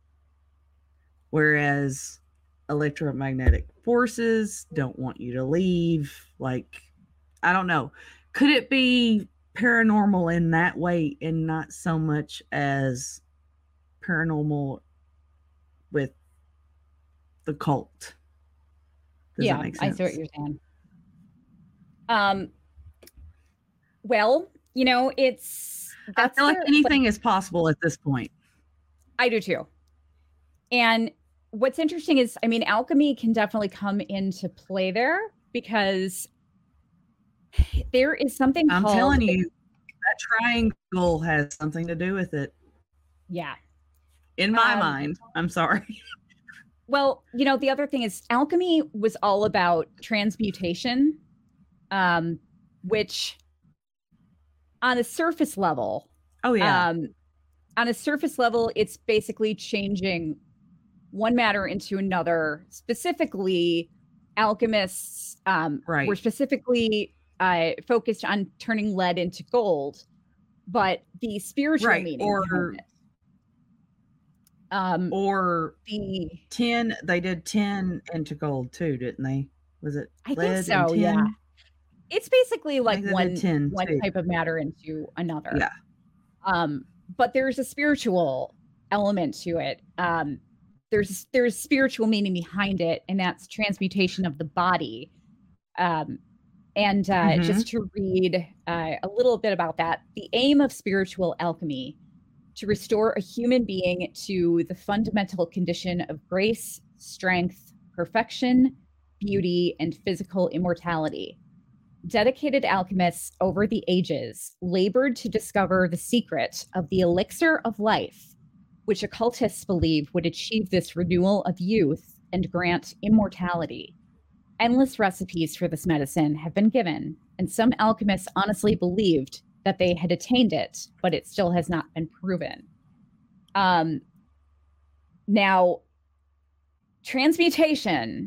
whereas electromagnetic forces don't want you to leave? Like, I don't know. Could it be paranormal in that way and not so much as paranormal with the cult? Does Yeah, that make I sense? see what you're saying. Um well, you know, it's I that's feel like the anything like, is possible at this point. I do too. And what's interesting is, I mean, alchemy can definitely come into play there because there is something I'm called, telling you, that triangle has something to do with it. yeah. In my Um, mind. I'm sorry. Well, you know, the other thing is alchemy was all about transmutation, um, which on a surface level, Oh, yeah. um, on a surface level, it's basically changing one matter into another. Specifically, alchemists um, Right. were specifically uh, focused on turning lead into gold, but the spiritual Right. meaning Or behind it. Um, or the tin, they did tin into gold too, didn't they? Was it I think lead and so, yeah. tin? It's basically I like think they one did tin one too. type of matter into another. Yeah. Um, but there's a spiritual element to it. Um, there's there's spiritual meaning behind it, and that's transmutation of the body. Um, and uh, Mhm. just to read uh, a little bit about that, the aim of spiritual alchemy to restore a human being to the fundamental condition of grace, strength, perfection, beauty, and physical immortality. Dedicated alchemists over the ages labored to discover the secret of the elixir of life, which occultists believe would achieve this renewal of youth and grant immortality. Endless recipes for this medicine have been given, and some alchemists honestly believed that they had attained it, but it still has not been proven. Um, now, transmutation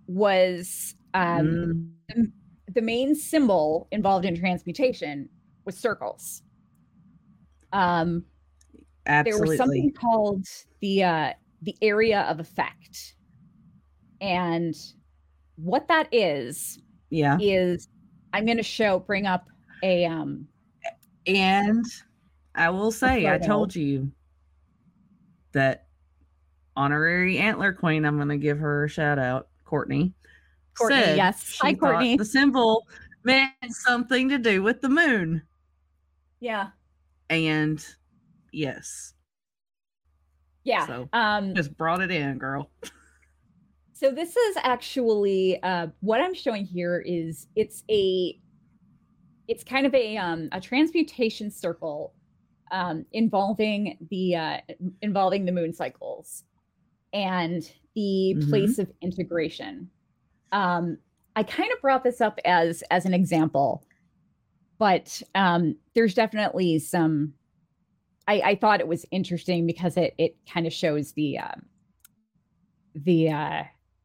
was um, Mm, the, the main symbol involved in transmutation was circles. Um, there was something absolutely. called the uh, the area of effect, and what that is Yeah. is I'm going to show bring up a um And I will a say, I photo. told you that honorary antler queen, I'm going to give her a shout out, Courtney, Courtney, said yes. Hi, she thought Courtney. the symbol meant something to do with the moon. Yeah. And yes. Yeah. So Um, just brought it in, girl. so this is actually uh, what I'm showing here is it's a it's kind of a um, a transmutation circle um, involving the uh, involving the moon cycles and the Mm-hmm. place of integration. Um, I kind of brought this up as as an example, but um, there's definitely some. I, I thought it was interesting because it it kind of shows the um, the uh,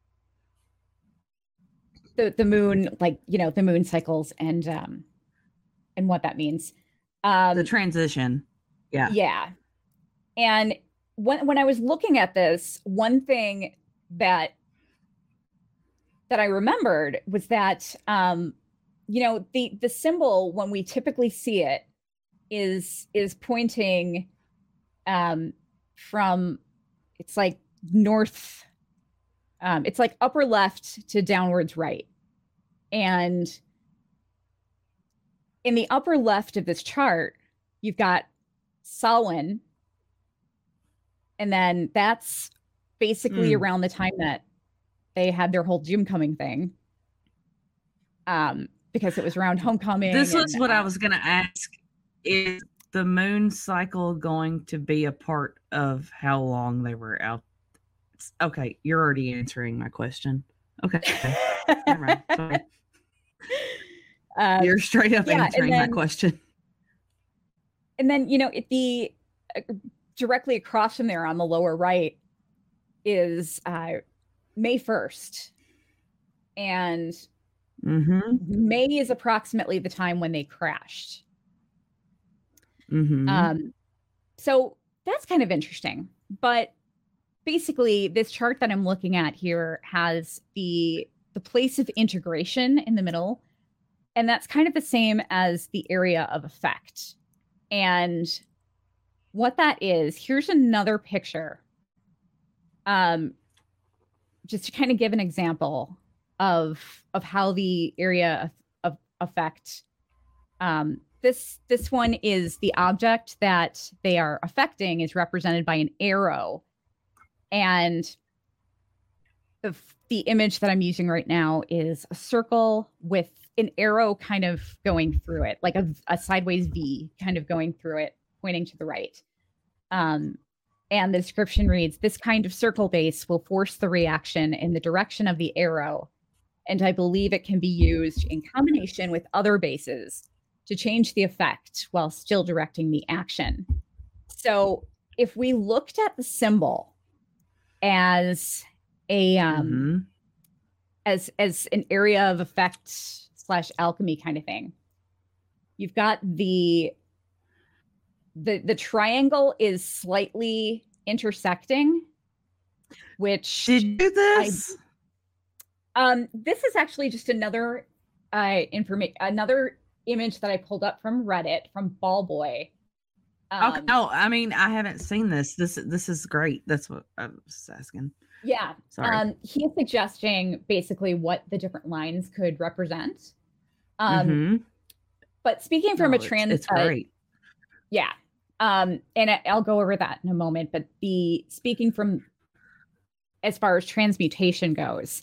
the the moon, like you know, the moon cycles and um, and what that means. The Um, transition. Yeah. yeah, and when when I was looking at this, one thing that that I remembered was that um, you know the the symbol when we typically see it is is pointing um, from it's like north um, it's like upper left to downwards right, and in the upper left of this chart you've got Samhain, and then that's basically Mm. around the time that they had their whole Jim coming thing, um, because it was around homecoming This was and what I uh, was going to ask. Is the moon cycle going to be a part of how long they were out? Okay, you're already answering my question. Okay. Never mind. Sorry. um, You're straight up yeah, and answering my then question. and then you know it, the uh, directly across from there on the lower right is uh, May first, and Mm-hmm. May is approximately the time when they crashed. Mm-hmm. Um, so that's kind of interesting. But basically, this chart that I'm looking at here has the the place of integration in the middle, and that's kind of the same as the area of effect. And what that is, here's another picture. Um, just to kind of give an example of of how the area of, of effect um, this this one is the object that they are affecting is represented by an arrow, and the the image that I'm using right now is a circle with an arrow kind of going through it, like a, a sideways V kind of going through it, pointing to the right. Um, and the description reads, "This kind of circle base will force the reaction in the direction of the arrow, and I believe it can be used in combination with other bases to change the effect while still directing the action." So if we looked at the symbol as a um, Mm-hmm. as as an area of effect slash alchemy kind of thing, you've got the the the triangle is slightly intersecting, which Did you do I this? um this is actually just another uh information another image that I pulled up from Reddit from Ballboy. Okay. Um Oh, I mean, I haven't seen this. This this is great. That's what I was asking. yeah. Sorry. Um he's suggesting basically what the different lines could represent. Um Mm-hmm. but speaking from No, a it's trans it's uh, great. yeah. Um and I, I'll go over that in a moment, but the speaking from as far as transmutation goes,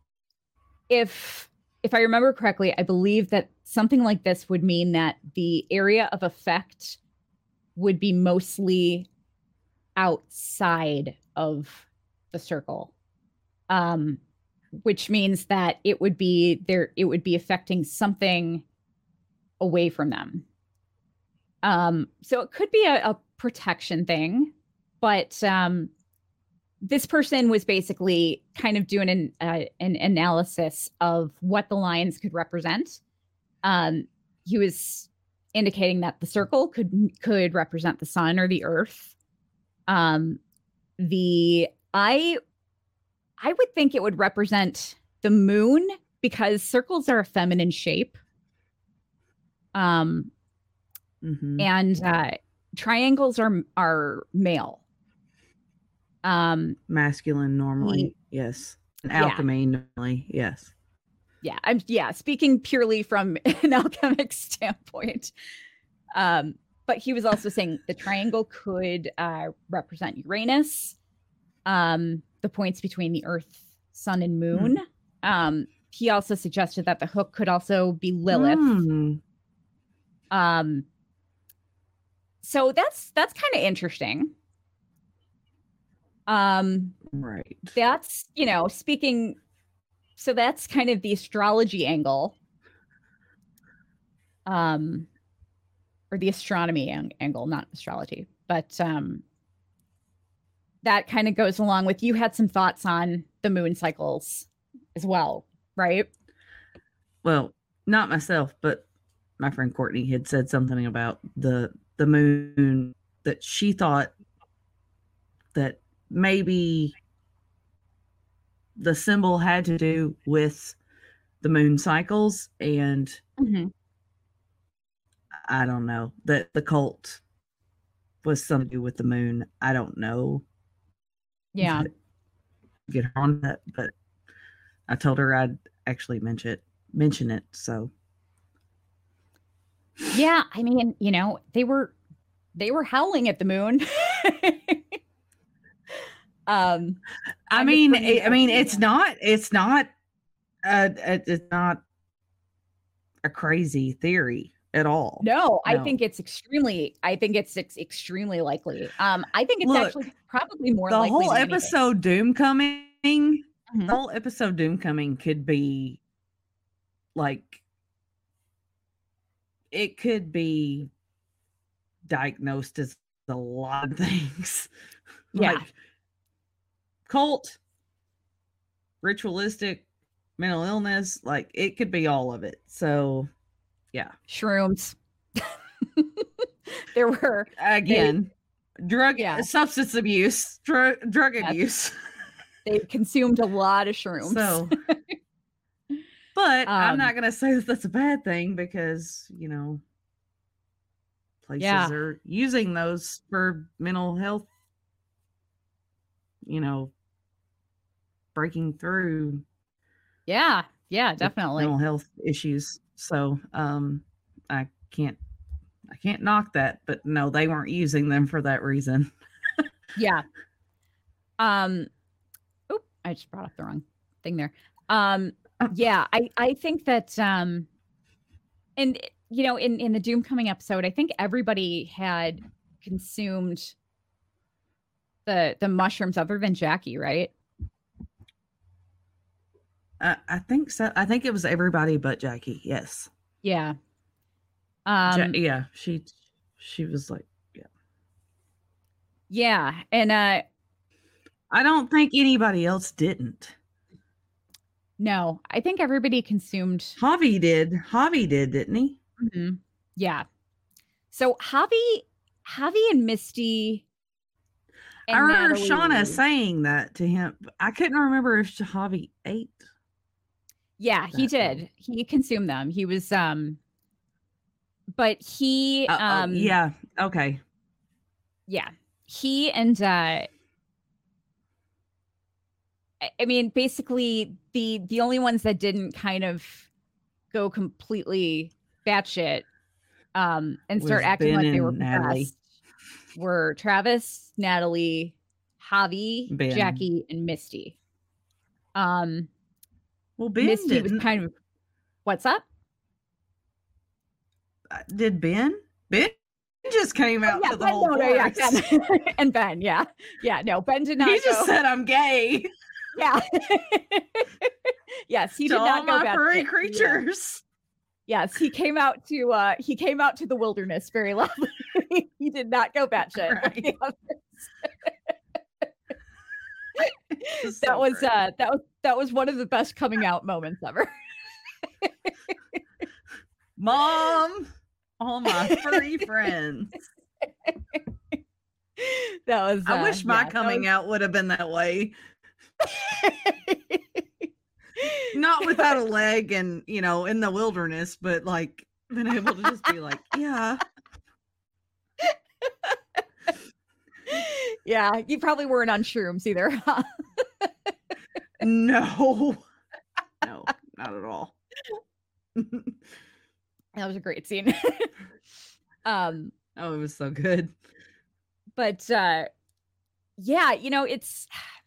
if if I remember correctly, I believe that something like this would mean that the area of effect would be mostly outside of the circle, um, which means that it would be there. It would be affecting something away from them. Um, so it could be a, a protection thing, but um, this person was basically kind of doing an uh, an analysis of what the lines could represent. Um, he was indicating that the circle could could represent the sun or the earth. Um, the I I would think it would represent the moon because circles are a feminine shape. Um, mm-hmm. and uh, triangles are are male. Um, masculine normally, he, yes. And alchemy yeah. normally, yes. Yeah, I'm yeah, speaking purely from an alchemic standpoint. Um, but he was also saying the triangle could uh, represent Uranus, um, the points between the Earth, Sun, and Moon. Mm. Um, he also suggested that the hook could also be Lilith. Mm. Um, so that's that's kind of interesting. Um, right. That's, you know, speaking, so that's kind of the astrology angle. Um, or the astronomy ang- angle, not astrology, but um, that kind of goes along with, you had some thoughts on the moon cycles as well, right? Well, not myself, but my friend Courtney had said something about the the moon, that she thought that maybe the symbol had to do with the moon cycles, and mm-hmm. I don't know, that the cult was something to do with the moon. I don't know. Yeah. Get her on that, but I told her I'd actually mention it, mention it. So yeah, I mean, you know, they were they were howling at the moon. um, I mean, it, I mean, it's not, it's not, uh, it's not a crazy theory at all. No, no. I think it's extremely, I think it's ex- extremely likely. Um, I think it's Look, actually probably more the likely. The whole episode anything. Doom coming, mm-hmm. the whole episode Doom coming could be like, it could be diagnosed as a lot of things. Yeah. Like cult, ritualistic, mental illness, like it could be all of it. So yeah. Shrooms. There were again they, drug yeah. substance abuse, drug drug yeah. abuse. They consumed a lot of shrooms. So but um, I'm not gonna say that that's a bad thing, because you know places yeah. are using those for mental health, you know, breaking through. Yeah, yeah, definitely. Mental health issues. So um I can't I can't knock that, but no, they weren't using them for that reason. Yeah. Um oh, I just brought up the wrong thing there. Um yeah, I, I think that um and you know, in, in the Doom coming episode, I think everybody had consumed the the mushrooms other than Jackie, right? Uh, I think so. I think it was everybody but Jackie. Yes. Yeah. Um, ja- yeah. She she was like, yeah. Yeah, and uh, I don't think anybody else didn't. No, I think everybody consumed. Javi did. Javi did, didn't he? Mm-hmm. Yeah. So Javi, Javi and Misty. And I remember Natalie Shauna saying that to him. I couldn't remember if Javi ate. Yeah, he did. Thing. He consumed them. He was, um, but he, uh, um, yeah, okay, yeah, he and uh, I mean, basically the the only ones that didn't kind of go completely batshit um, and start acting Ben like they were Natalie. possessed were Travis, Natalie, Javi, Ben. Jackie, and Misty. Um, well, Ben Misty didn't. was kind of. What's up? Uh, did Ben? Ben just came out oh, yeah, to the Ben, whole no, no, yeah, Ben. And Ben, yeah, yeah, no, Ben did not. He just go. said, "I'm gay." Yeah. Yes, he to did not all go my back. Furry creatures. Yeah. Yes, he came out to uh he came out to the wilderness very loudly. He did not go batshit. Right. It's that so was great. uh that was that was one of the best coming out moments ever. Mom, all my furry friends. That was I uh, wish my yeah, coming was... out would have been that way. Not without a leg and, you know, in the wilderness, but like being able to just be like, yeah. Yeah, you probably weren't on shrooms either, huh? No. No, not at all. That was a great scene. um Oh, it was so good. But uh yeah, you know, it's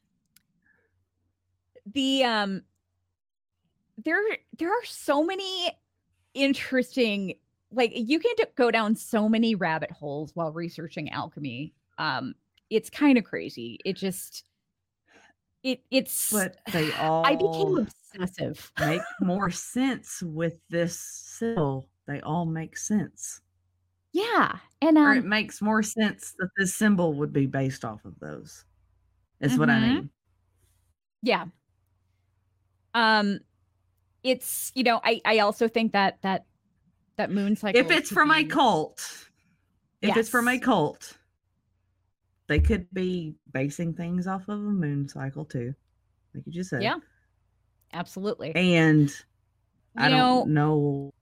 the um there there are so many interesting, like, you can d- go down so many rabbit holes while researching alchemy. Um it's kind of crazy. It just it it's But they all I became obsessive. make more sense with this symbol. They all make sense. Yeah. And Or it um makes more sense that this symbol would be based off of those. Is what I mhm. mean. Yeah. Um it's, you know, I I also think that that that moon cycle, If it's from a cult, if yes. it's from a cult, they could be basing things off of a moon cycle too, like you just said. Yeah, absolutely. And you I know, don't know.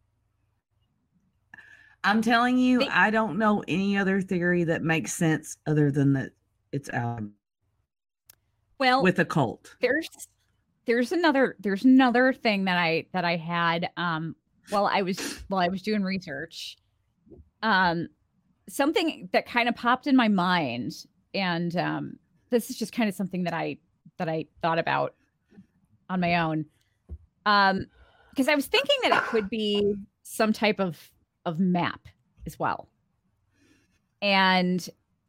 I'm telling you, they, I don't know any other theory that makes sense other than that it's out well with a cult. There's there's another there's another thing that I that I had um while I was while I was doing research. Um something that kind of popped in my mind, and um this is just kind of something that I that I thought about on my own. Um because I was thinking that it could be some type of of map as well. And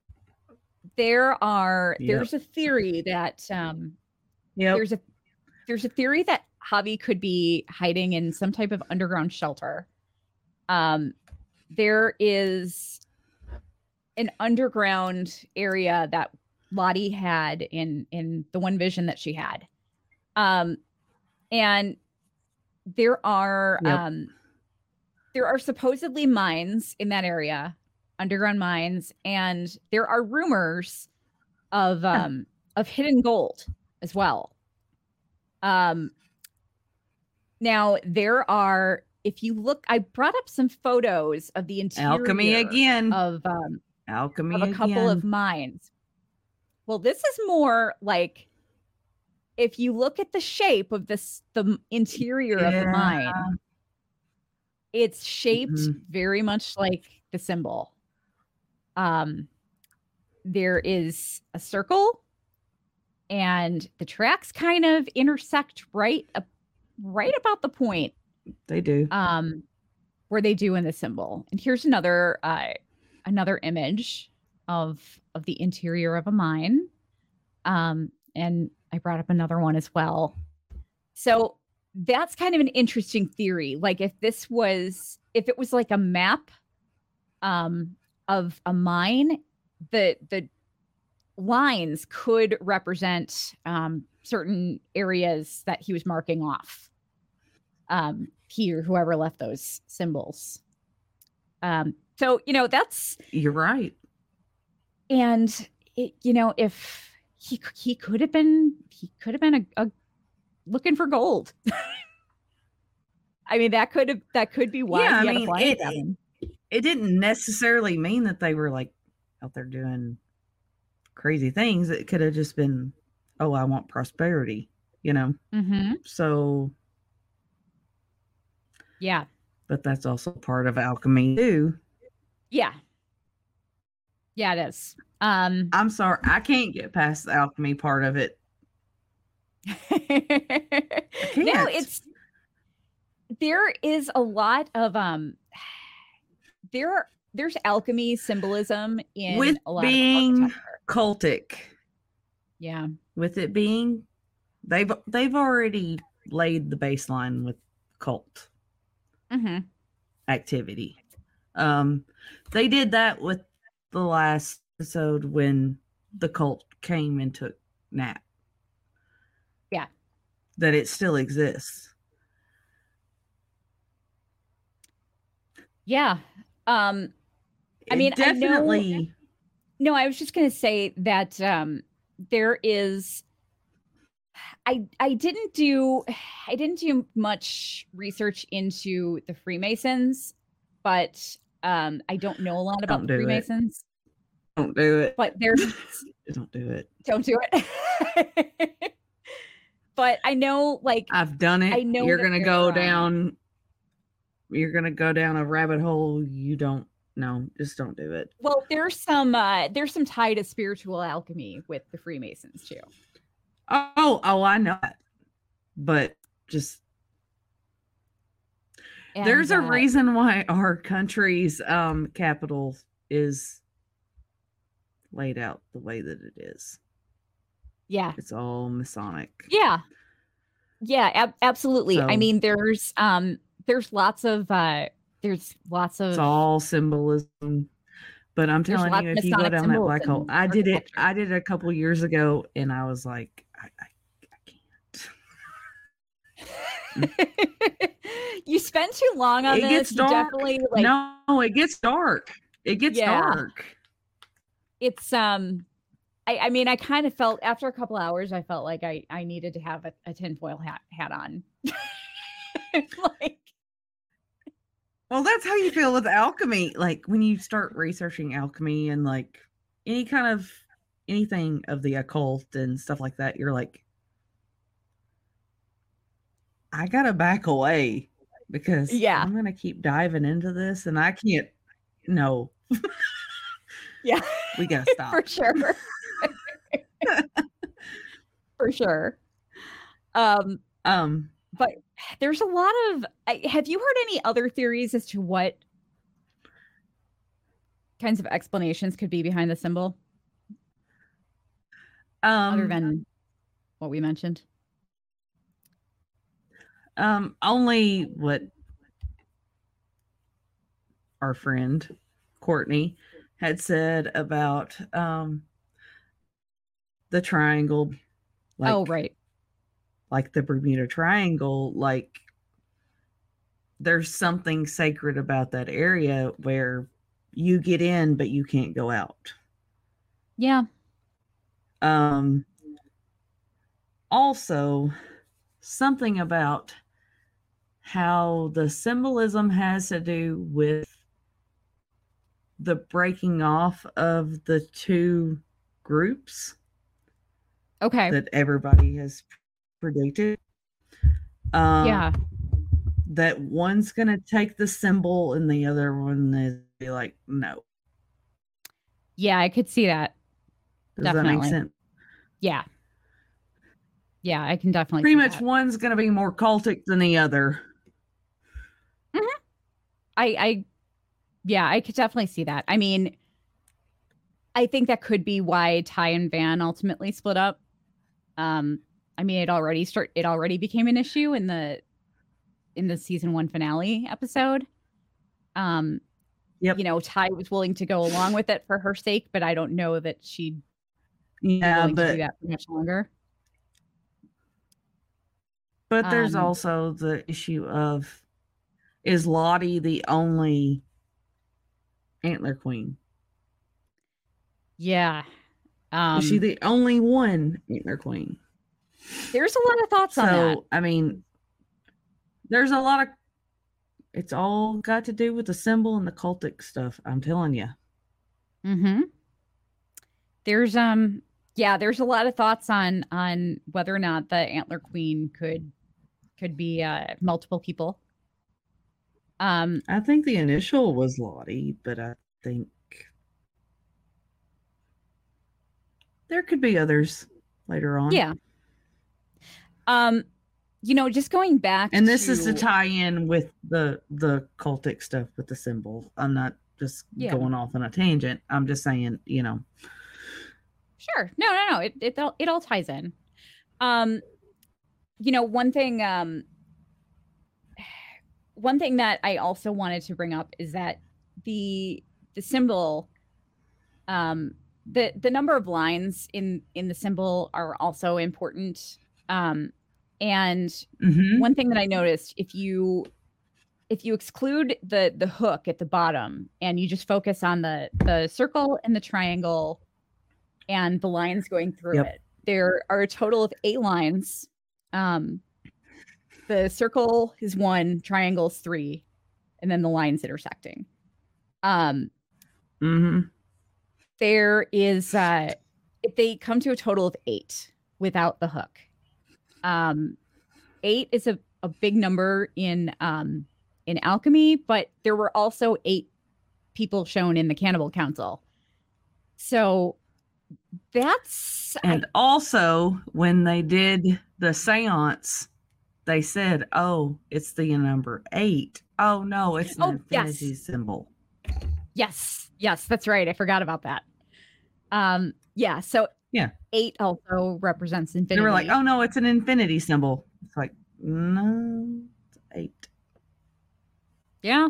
there are Yep. there's a theory that um Yep. there's a there's a theory that Javi could be hiding in some type of underground shelter. Um, there is an underground area that Lottie had in in the one vision that she had. Um, and there are Yep. um, there are supposedly mines in that area, underground mines, and there are rumors of um, of hidden gold as well. Um, now there are, if you look, I brought up some photos of the interior Alchemy again. of um, Alchemy of a couple again. of mines. Well, this is more like, if you look at the shape of this, the interior Yeah. of the mine, it's shaped Mhm. very much like the symbol. Um, there is a circle, and the tracks kind of intersect right up, right about the point They do. um, where they do in the symbol. And here's another uh, another image of of the interior of a mine. Um, and I brought up another one as well. So that's kind of an interesting theory. Like, if this was, if it was like a map um, of a mine, the the lines could represent um, certain areas that he was marking off. Um, he or whoever left those symbols. Um, so, you know, that's, You're right. and it, you know, if he he could have been he could have been a, a looking for gold. I mean, that could have that could be why Yeah, he I had mean, a flying it, cabin. it it didn't necessarily mean that they were like out there doing crazy things. It could have just been, oh, I want prosperity, you know. Mm-hmm. So Yeah. But that's also part of alchemy too. Yeah. Yeah, it is. Um, I'm sorry, I can't get past the alchemy part of it. I can't. No, it's there is a lot of um there there's alchemy symbolism in with a lot being of cultic. Yeah. With it being, they've they've already laid the baseline with cult mm-hmm. activity. Um, they did that with the last episode when the cult came and took Nat. that it still exists. Yeah. Um, I It mean, definitely. I know. No, I was just going to say that um, there is. I I didn't do I didn't do much research into the Freemasons, but um, I don't know a lot about Don't the do Freemasons. It. Don't do it. But there's don't do it. Don't do it. But I know, like I've done it. I know you're gonna go um, down. You're gonna go down a rabbit hole. You don't. No, just don't do it. Well, there's some uh, there's some tie to spiritual alchemy with the Freemasons too. Oh, oh, I know that. But just and, there's a uh, reason why our country's um capital is laid out the way that it is. Yeah. It's all Masonic. Yeah. Yeah, ab- absolutely. So, I mean, there's um there's lots of uh there's lots of it's all symbolism. But I'm telling you, if you go down that black hole, I did it. I did it a couple years ago, and I was like, I, I, I can't. You spend too long on it this. Gets dark. Definitely, like, no, it gets dark. It gets yeah. dark. It's um, I, I mean, I kind of felt after a couple hours, I felt like I I needed to have a, a tinfoil hat hat on. Like. Well, that's how you feel with alchemy. Like when you start researching alchemy and like any kind of anything of the occult and stuff like that, you're like, I gotta back away because yeah. I'm gonna keep diving into this and I can't. No. Yeah, we gotta stop for sure. For sure. Um. Um. But there's a lot of. Have you heard any other theories as to what kinds of explanations could be behind the symbol? Um, other than what we mentioned. Um, only what our friend Courtney had said about um the triangle. Like, oh, right. Like the Bermuda Triangle, like there's something sacred about that area where you get in, but you can't go out. Yeah. Um, also, something about how the symbolism has to do with the breaking off of the two groups. Okay. That everybody has predicted. Um, yeah. That one's going to take the symbol and the other one is be like, no. Yeah, I could see that. Does definitely. that make sense? Yeah. Yeah, I can definitely Pretty see much that. One's going to be more cultic than the other. Mm-hmm. I, I, yeah, I could definitely see that. I mean, I think that could be why Ty and Van ultimately split up. Um, I mean, it already start. It already became an issue in the in the season one finale episode. Um, yep. You know, Ty was willing to go along with it for her sake, but I don't know that she'd yeah, be willing but, to do that for much longer. But there's um, also the issue of, is Lottie the only antler queen? Yeah. Um, is she the only one antler queen? There's a lot of thoughts so, on that. I mean, there's a lot of, it's all got to do with the symbol and the cultic stuff. I'm telling you. Mm-hmm. There's, um, yeah, there's a lot of thoughts on, on whether or not the antler queen could, could be, uh, multiple people. Um, I think the initial was Lottie, but I think there could be others later on. Yeah. Um, you know, just going back and this to... is to tie in with the the cultic stuff with the symbol. I'm not just yeah. going off on a tangent. I'm just saying, you know. Sure. No, no, no. It it all it all ties in. Um, you know, one thing um one thing that I also wanted to bring up is that the the symbol um the the number of lines in in the symbol are also important. Um And Mhm. one thing that I noticed, if you if you exclude the the hook at the bottom and you just focus on the the circle and the triangle and the lines going through Yep. it, there are a total of eight lines. Um, the circle is one, triangle is three, and then the lines intersecting. Um, Mm-hmm. There is uh, they come to a total of eight without the hook. Um, eight is a, a big number in um, in alchemy, but there were also eight people shown in the Cannibal Council. So that's and I, also when they did the seance, they said, "Oh, it's the number eight. Oh no, it's an oh, infinity yes. symbol." Yes, yes, that's right. I forgot about that. Um, yeah. So yeah, eight also represents infinity. They were like, "Oh no, it's an infinity symbol." It's like, no, it's eight. Yeah.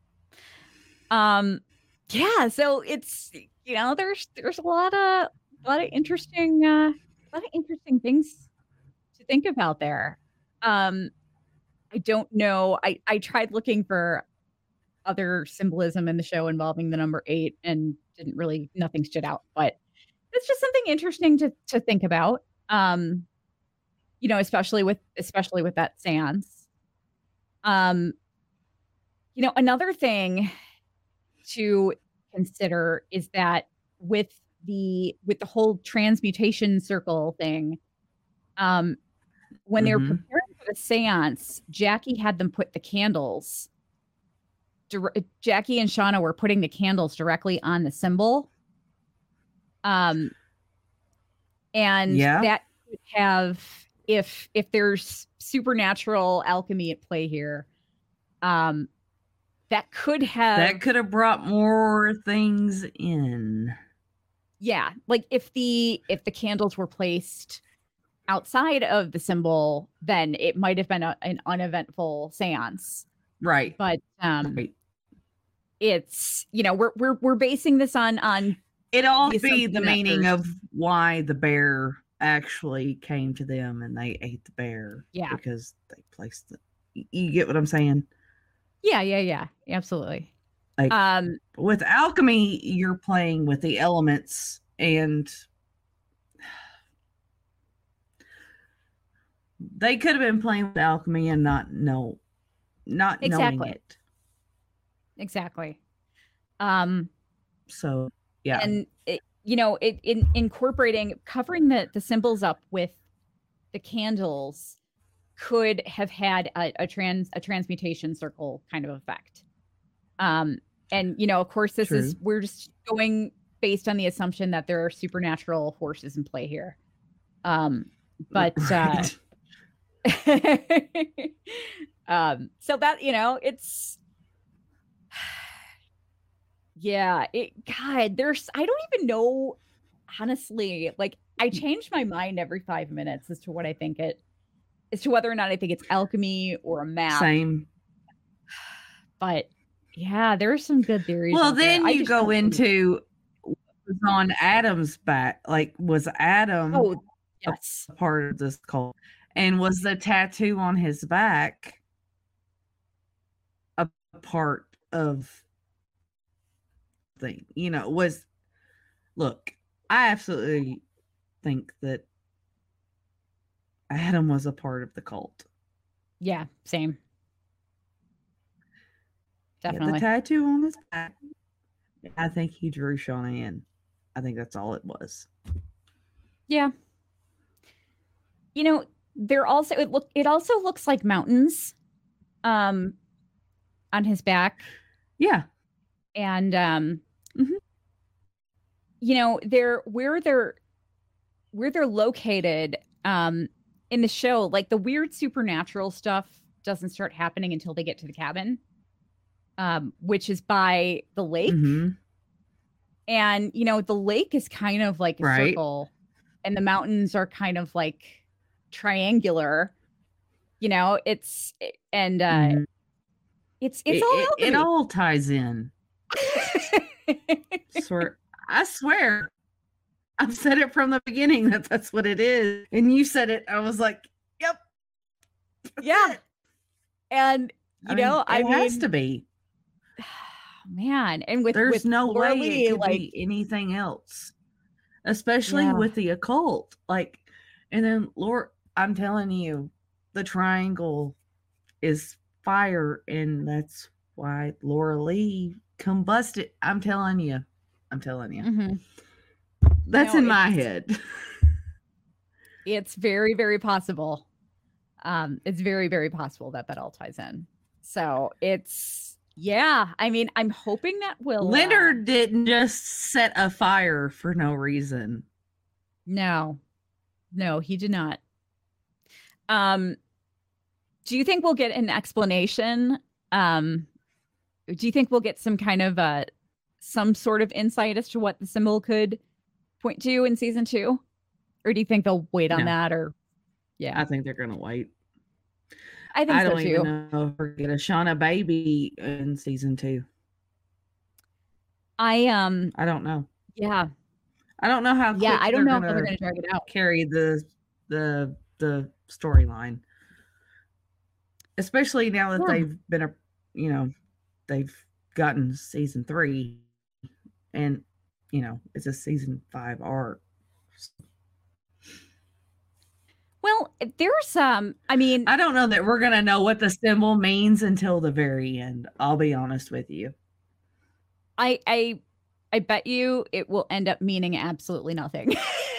Um. Yeah. So it's, you know, there's there's a lot of a lot of interesting uh, a lot of interesting things to think about there. Um, I don't know. I I tried looking for other symbolism in the show involving the number eight and didn't really, nothing stood out, but it's just something interesting to to think about. Um, you know, especially with especially with that seance. Um, you know, another thing to consider is that with the with the whole transmutation circle thing, um, when mm-hmm. they were preparing for the seance, Jackie had them put the candles. Jackie and Shauna were putting the candles directly on the symbol. Um, and yeah. that could have, if if there's supernatural alchemy at play here, um, that could have that could have brought more things in. Yeah, like if the if the candles were placed outside of the symbol, then it might have been a, an uneventful seance. Right. But um, right. it's, you know, we're we're we're basing this on on it all be the meaning of why the bear actually came to them and they ate the bear. Yeah. Because they placed it. You get what I'm saying? Yeah, yeah, yeah. Absolutely. Like um with alchemy, you're playing with the elements, and they could have been playing with alchemy and not know not exactly. knowing it. Exactly. Um so yeah. And it, you know, it in incorporating covering the the symbols up with the candles could have had a, a trans a transmutation circle kind of effect. Um and you know, of course, this True. is we're just going based on the assumption that there are supernatural forces in play here. Um but right. uh um so that, you know, it's yeah, it God, there's I don't even know, honestly. Like, I change my mind every five minutes as to what I think it as to whether or not I think it's alchemy or a map. Same. But yeah, there's some good theories. Well, then you go into what was on Adam's back. Like, was Adam oh, yes. a part of this cult? And was the tattoo on his back a part of thing? You know, was look, I absolutely think that Adam was a part of the cult. Yeah, same. Definitely. Yeah, the tattoo on his back, I think he drew Shauna in. I think that's all it was. Yeah. You know, there also it look it also looks like mountains um on his back. Yeah. And um mm-hmm. you know, they're where they're where they're located um in the show, like the weird supernatural stuff doesn't start happening until they get to the cabin. Um, which is by the lake. Mm-hmm. And, you know, the lake is kind of like a right. circle, and the mountains are kind of like triangular. You know, it's, and uh, mm-hmm. it's, it's it, all it, it all ties in. swear, I swear. I've said it from the beginning that that's what it is. And you said it. I was like, yep, Yeah. And you I know, mean, I it has mean, to be. man, and with There's with no Laura way Lee, it could like, be anything else, especially yeah, with the occult. Like, and then Laura, I'm telling you, the triangle is fire, and that's why Laura Lee combusted. I'm telling you, I'm telling you, hmm that's no, in my it's head. it's very very possible. Um, it's very very possible that that all ties in. So it's yeah. I mean, I'm hoping that will. Uh, Leonard didn't just set a fire for no reason. no, no, he did not. Um, do you think we'll get an explanation? Um, do you think we'll get some kind of uh some sort of insight as to what the symbol could point to in season two? Or do you think they'll wait on No, that? Or yeah, I think they're gonna wait. I think I so don't even too. know if we're gonna Shauna baby in season two. I um I don't know. yeah. I don't know how Yeah, quick I don't they're know how they're gonna gonna drag it out. carry the the the storyline, especially now that Yeah. they've been a you know they've gotten season three, and you know it's a season five arc. Well, there's um I mean, I don't know that we're gonna know what the symbol means until the very end. I'll be honest with you. I I I bet you it will end up meaning absolutely nothing.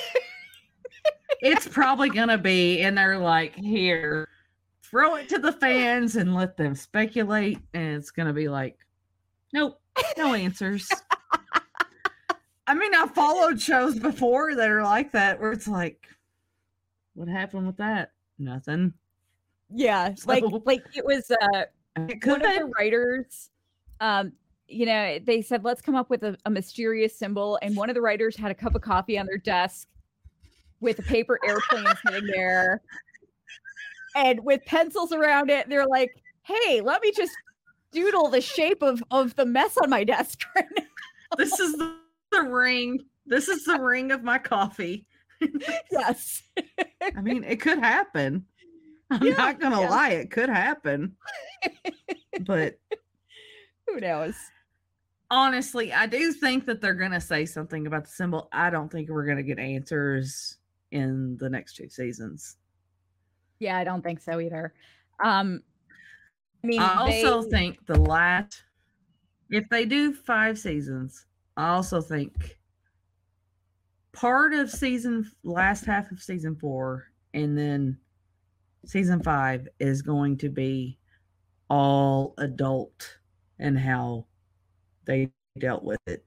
It's probably gonna be, and they're like, here, throw it to the fans and let them speculate, and it's gonna be like, nope, no answers. I mean, I followed shows before that are like that, where it's like, what happened with that? Nothing. Yeah, like So, like it was uh it one could of the writers um you know, they said let's come up with a, a mysterious symbol, and one of the writers had a cup of coffee on their desk with a paper airplane sitting there and with pencils around it. They're like, hey, let me just doodle the shape of of the mess on my desk right now. This is the, the ring. This is the ring of my coffee. Yes. I mean, it could happen. I'm Yeah, not gonna yeah. lie, it could happen. But Who knows? honestly, I do think that they're gonna say something about the symbol. I don't think we're gonna get answers in the next two seasons. Yeah, I don't think so either. Um, I mean, I also they, think the last, if they do five seasons, I also think part of season, last half of season four, and then season five is going to be all adult and how they dealt with it.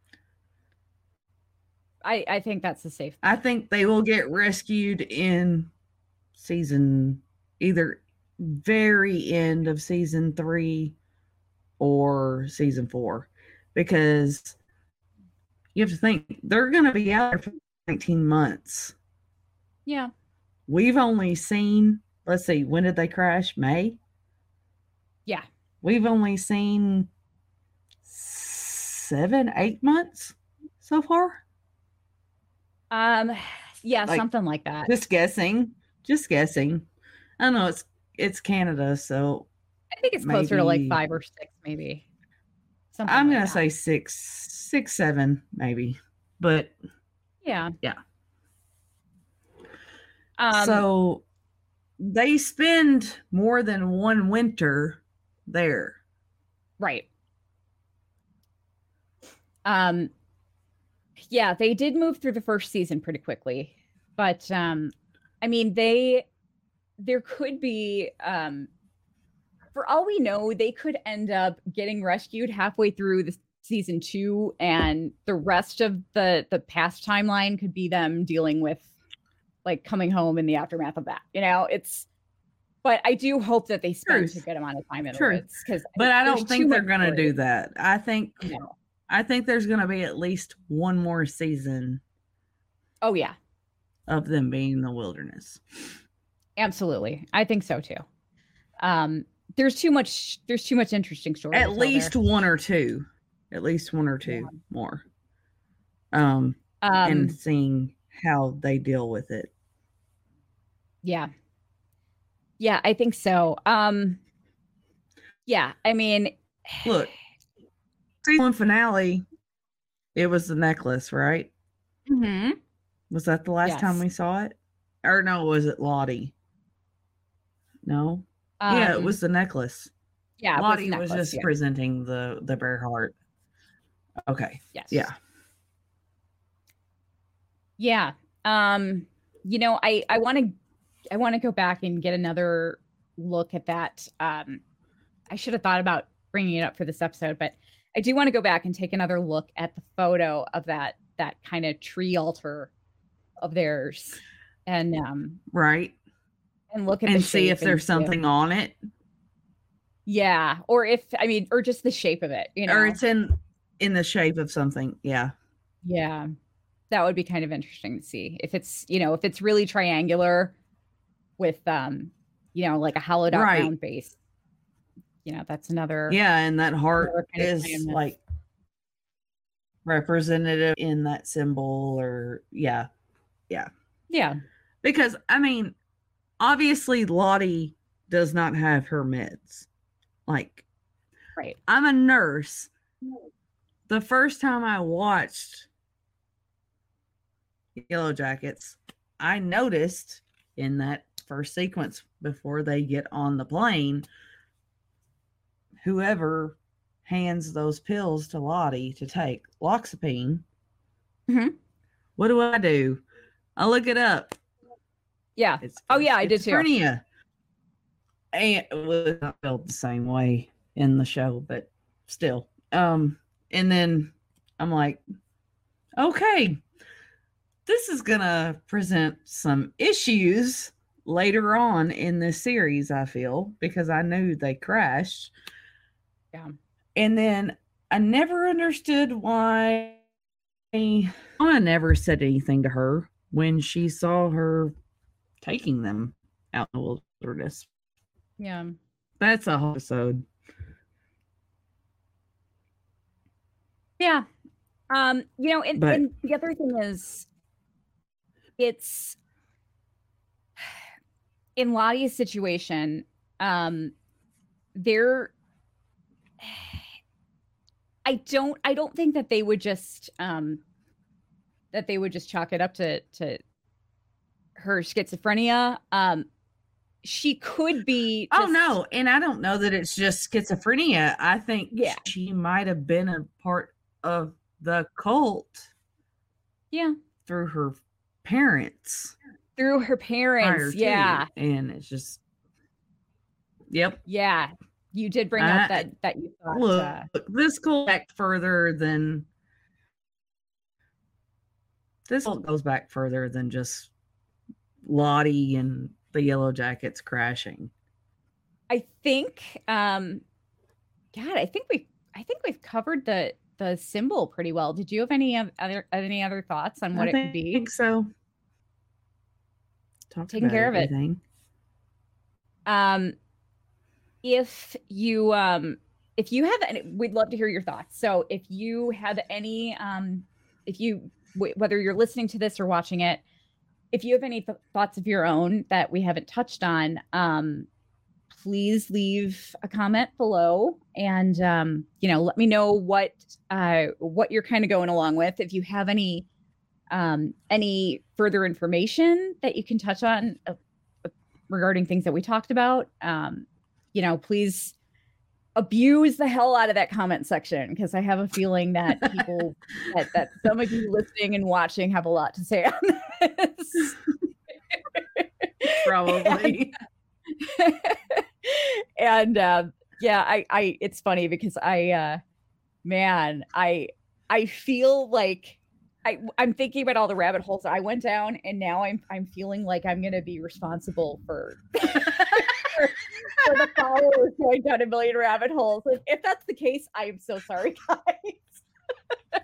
I, I think that's the safe. I think they will get rescued in season either very end of season three or season four, because you have to think they're going to be out there for nineteen months. Yeah. We've only seen, let's see, when did they crash? May? Yeah. We've only seen seven, eight months so far. Um, yeah, Like, something like that. Just guessing. Just guessing. I don't know. It's it's Canada, so I think it's closer to like maybe- five or six, maybe. Something I'm like gonna that. say six, six, seven, maybe. But Yeah. Yeah. Um, so they spend more than one winter there. right. Um, yeah, they did move through the first season pretty quickly, but um, I mean, they there could be um, for all we know, they could end up getting rescued halfway through the season two, and the rest of the the past timeline could be them dealing with like coming home in the aftermath of that. You know, it's. But I do hope that they spend Truth. a good amount of time in the Truth. woods, because. But I don't think they're gonna do that. I think No. I think there's gonna be at least one more season Oh yeah, of them being in the wilderness. absolutely. I think so too. Um, there's too much. There's too much interesting stories. At least there. one or two. At least one or two Yeah. more. Um, Um, and seeing how they deal with it. yeah. Yeah, I think so. Um, yeah, I mean, look, season one finale, it was the necklace, right? Mm-hmm. Was that the last yes. time we saw it? Or no, was it Lottie? No. Um, yeah, it was the necklace. Yeah, Lottie was, was just yeah. presenting the the bear heart. Okay. Yes. Yeah. Yeah. Um, you know, I I want to I want to go back and get another look at that. Um, I should have thought about bringing it up for this episode, but I do want to go back and take another look at the photo of that that kind of tree altar of theirs, and um, right, and look at and the see if there's something it. on it. Yeah, or if I mean, or just the shape of it, you know, or it's in in the shape of something. Yeah, yeah, that would be kind of interesting to see if it's you know if it's really triangular with um, you know, like a hollowed out right. round base. You know, that's another. Yeah, and that heart is like representative in that symbol, or yeah, yeah, yeah. Because I mean, obviously, Lottie does not have her meds. Like, right. I'm a nurse. The first time I watched Yellow Jackets, I noticed in that first sequence before they get on the plane, whoever hands those pills to Lottie to take, Loxapine, mm-hmm. what do I do? I look it up. Yeah. It's oh, yeah, I did too. Schizophrenia. And it was not felt the same way in the show, but still. Um, and then I'm like, okay, this is going to present some issues later on in this series, I feel, because I knew they crashed. Yeah. And then I never understood why Anna never said anything to her when she saw her taking them out in the wilderness. Yeah. That's a whole episode. Yeah. Um, you know, and, but, and the other thing is it's in Lottie's situation, um, they're I don't I don't think that they would just um that they would just chalk it up to to her schizophrenia. Um she could be just, oh no, and I don't know that it's just schizophrenia. I think yeah. she might have been a part of the cult. Yeah. Through her parents. Through her parents, yeah. To, and it's just yep. Yeah. You did bring I, up that that you thought look, uh, this goes back further than this goes back further than just Lottie and the Yellow Jackets crashing. I think um God, I think we I think we've covered the the symbol pretty well. Did you have any other any other thoughts on what I it could be? I think so. Talk Taking care everything. of it. Um if you um if you have any, we'd love to hear your thoughts. So if you have any um if you w- whether you're listening to this or watching it, if you have any th- thoughts of your own that we haven't touched on, um please leave a comment below and um you know let me know what uh what you're kind of going along with. If you have any um any further information that you can touch on uh, regarding things that we talked about, um you know, please abuse the hell out of that comment section, because I have a feeling that people that, that some of you listening and watching have a lot to say on this. Probably. and, and uh, yeah, I, I it's funny because I uh man, I I feel like I, I'm thinking about all the rabbit holes I went down, and now I'm I'm feeling like I'm gonna be responsible for for, for the followers going down a million rabbit holes. If, if that's the case, I am so sorry, guys.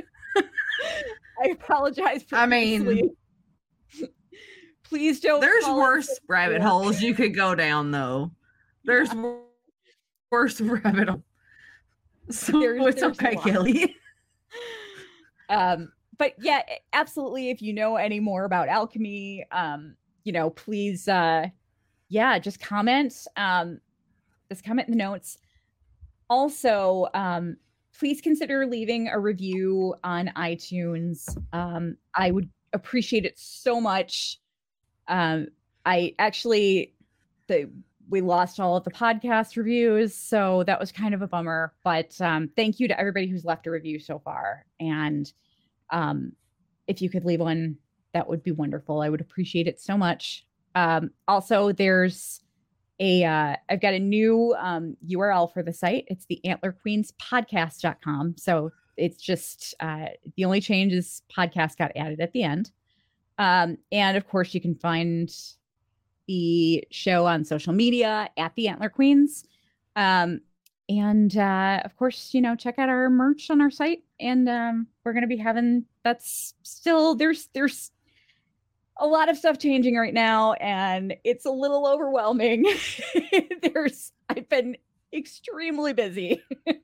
I apologize. I mean, please don't. There's worse rabbit holes you could go down, though. There's yeah. worse rabbit holes. So there's, it's there's okay, Kelly. Um, but yeah, absolutely. If you know any more about alchemy, um, you know, please, uh, yeah, just comment. Um, just comment in the notes. Also, um, please consider leaving a review on iTunes. Um, I would appreciate it so much. Um, I actually, the we lost all of the podcast reviews, so that was kind of a bummer. But um, thank you to everybody who's left a review so far. And um, if you could leave one, that would be wonderful. I would appreciate it so much. Um, also, there's a uh, I've got a new um, U R L for the site. It's the antler queens podcast dot com. So it's just uh, the only change is podcast got added at the end. Um, and of course, you can find the show on social media at the Antler Queens. Um, and uh, of course, you know, check out our merch on our site. And um, we're going to be having that's still there's there's a lot of stuff changing right now, and it's a little overwhelming. There's I've been extremely busy.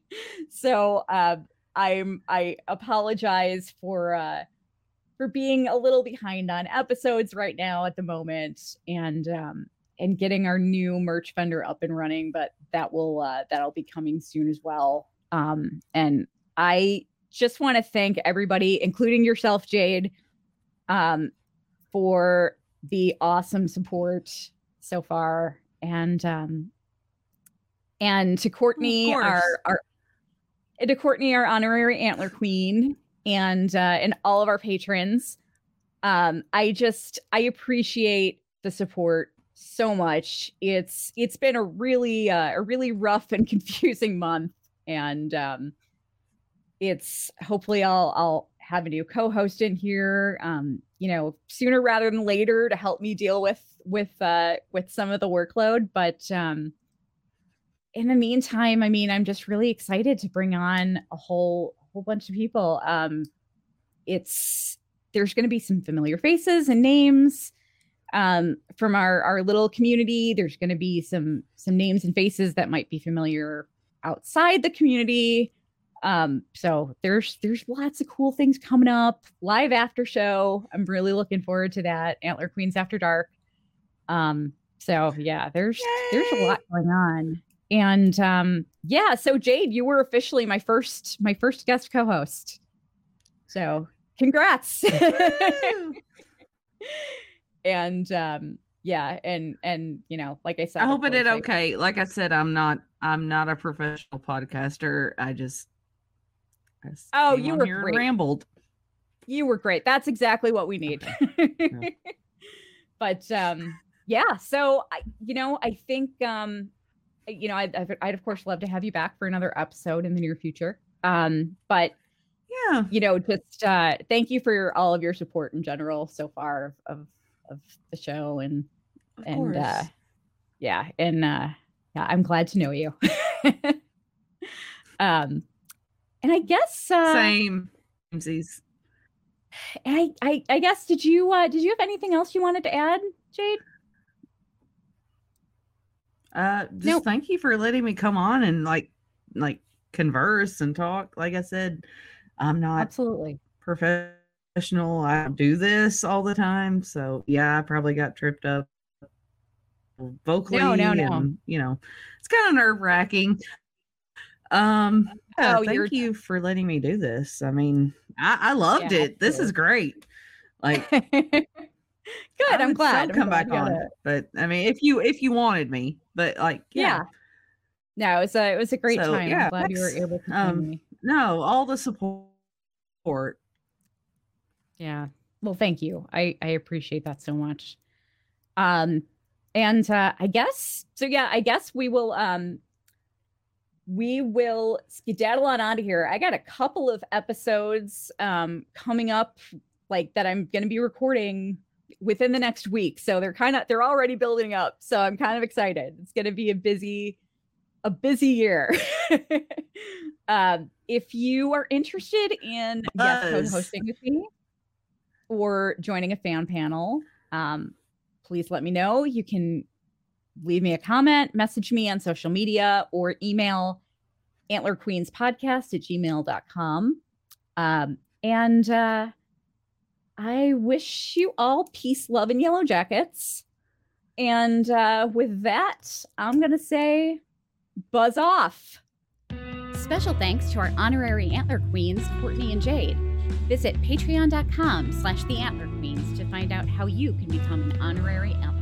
So uh, I'm I apologize for uh, for being a little behind on episodes right now at the moment, and um, and getting our new merch vendor up and running. But that will uh, that'll be coming soon as well. Um, and I just want to thank everybody, including yourself, Jade, um, for the awesome support so far, and um, and to Courtney, our our to Courtney, our honorary Antler Queen, and uh, and all of our patrons. Um, I just I appreciate the support so much. It's it's been a really uh, a really rough and confusing month, and um, it's hopefully I'll I'll have a new co-host in here, um, you know, sooner rather than later to help me deal with with uh, with some of the workload. But um, in the meantime, I mean, I'm just really excited to bring on a whole whole bunch of people. Um, it's there's going to be some familiar faces and names um, from our our little community. There's going to be some some names and faces that might be familiar outside the community. Um, so there's there's lots of cool things coming up. Live after show. I'm really looking forward to that. Antler Queens After Dark. Um, so yeah, there's Yay! there's a lot going on. And um, yeah, so Jade, you were officially my first my first guest co-host. So congrats. And um, yeah, and and you know, like I said, I hope it did okay. Like I said, I'm not I'm not a professional podcaster. I just I just oh, you were great. Rambled. You were great. That's exactly what we need. Okay. Yeah. But um, yeah, so I, you know, I think um, you know, I'd, I'd of course love to have you back for another episode in the near future. Um, but yeah, you know, just uh, thank you for your, all of your support in general so far of of, of the show, and of and course. uh, yeah, and uh, yeah, I'm glad to know you. um, and I guess uh, same. I, I I guess did you uh, did you have anything else you wanted to add, Jade? Uh, just nope. Thank you for letting me come on and like, like converse and talk. Like I said, I'm not absolutely professional. I don't do this all the time. So yeah, I probably got tripped up vocally. No, no, no. And, you know, it's kind of nerve wracking. Um, yeah, oh, thank you for letting me do this. I mean, I, I loved yeah, it. This is great. Like, good. I'm glad. So come I'm glad back on it. But I mean, if you if you wanted me, but like, yeah. yeah. No, it was a it was a great so, time. Yeah, I'm glad you were able to um, me. No, all the support. Yeah. Well, thank you. I I appreciate that so much. Um, and uh, I guess so. Yeah, I guess we will. Um, we will skedaddle on out of here. I got a couple of episodes um coming up, like that I'm going to be recording within the next week. So they're kind of they're already building up. So I'm kind of excited. It's going to be a busy a busy year. um, if you are interested in yes, co-hosting with me or joining a fan panel, um, please let me know. You can leave me a comment, message me on social media, or email antlerqueenspodcast at gmail dot com. Um, and uh, I wish you all peace, love, and yellow jackets. And uh, with that, I'm going to say buzz off. Special thanks to our honorary Antler Queens, Courtney and Jade. Visit patreon.com slash the Antler Queens to find out how you can become an honorary Antler